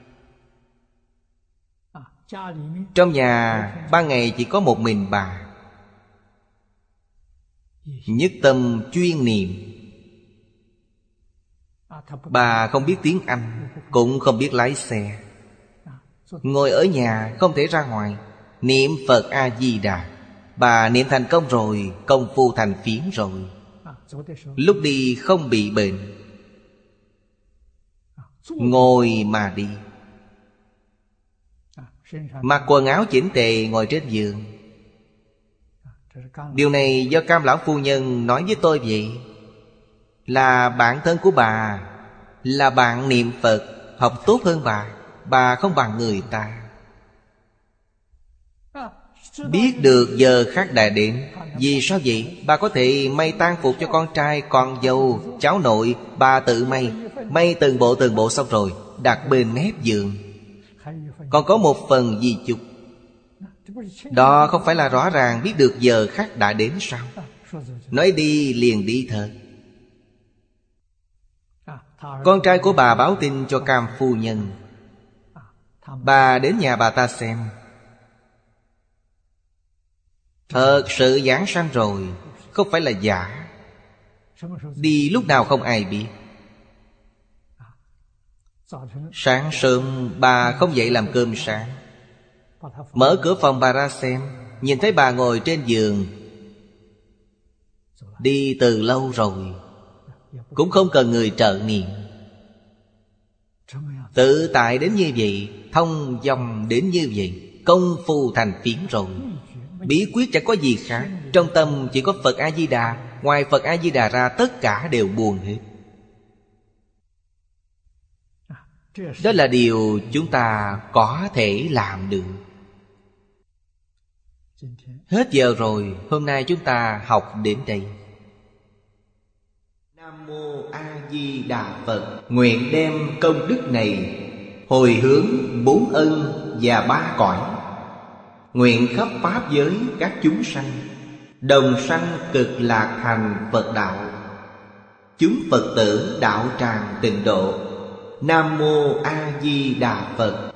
Trong nhà ban ngày chỉ có một mình bà, nhất tâm chuyên niệm. Bà không biết tiếng Anh, cũng không biết lái xe. Ngồi ở nhà không thể ra ngoài, niệm Phật A-di-đà. Bà niệm thành công rồi, công phu thành phiến rồi. Lúc đi không bị bệnh, ngồi mà đi. Mặc quần áo chỉnh tề ngồi trên giường. Điều này do Cam lão phu nhân nói với tôi vậy. Là bạn thân của bà, là bạn niệm Phật, học tốt hơn bà không bằng người ta. Biết được giờ khắc đã đến. Vì sao vậy? Bà có thể may tang phục cho con trai, con dâu, cháu nội. Bà tự may từng bộ xong rồi đặt bên mép giường. Còn có một phần di chúc. Đó không phải là rõ ràng biết được giờ khắc đã đến sao? Nói đi liền đi thật. Con trai của bà báo tin cho Cam phu nhân. Bà đến nhà bà ta xem. Thật sự giảng sanh rồi, không phải là giả. Đi lúc nào không ai biết. Sáng sớm bà không dậy làm cơm sáng. Mở cửa phòng bà ra xem, nhìn thấy bà ngồi trên giường. Đi từ lâu rồi, cũng không cần người trợ niệm. Tự tại đến như vậy, thông dong đến như vậy, công phu thành phiến rồi. Bí quyết chẳng có gì khác. Trong tâm chỉ có Phật A-di-đà. Ngoài Phật A-di-đà ra tất cả đều buông hết. Đó là điều chúng ta có thể làm được. Hết giờ rồi, hôm nay chúng ta học đến đây. Nam Mô A Di Đà Phật. Nguyện đem công đức này hồi hướng 4 ân và 3 cõi. Nguyện khắp pháp giới các chúng sanh đồng sanh cực lạc thành Phật đạo. Chúng Phật tử đạo tràng tịnh độ. Nam Mô A Di Đà Phật.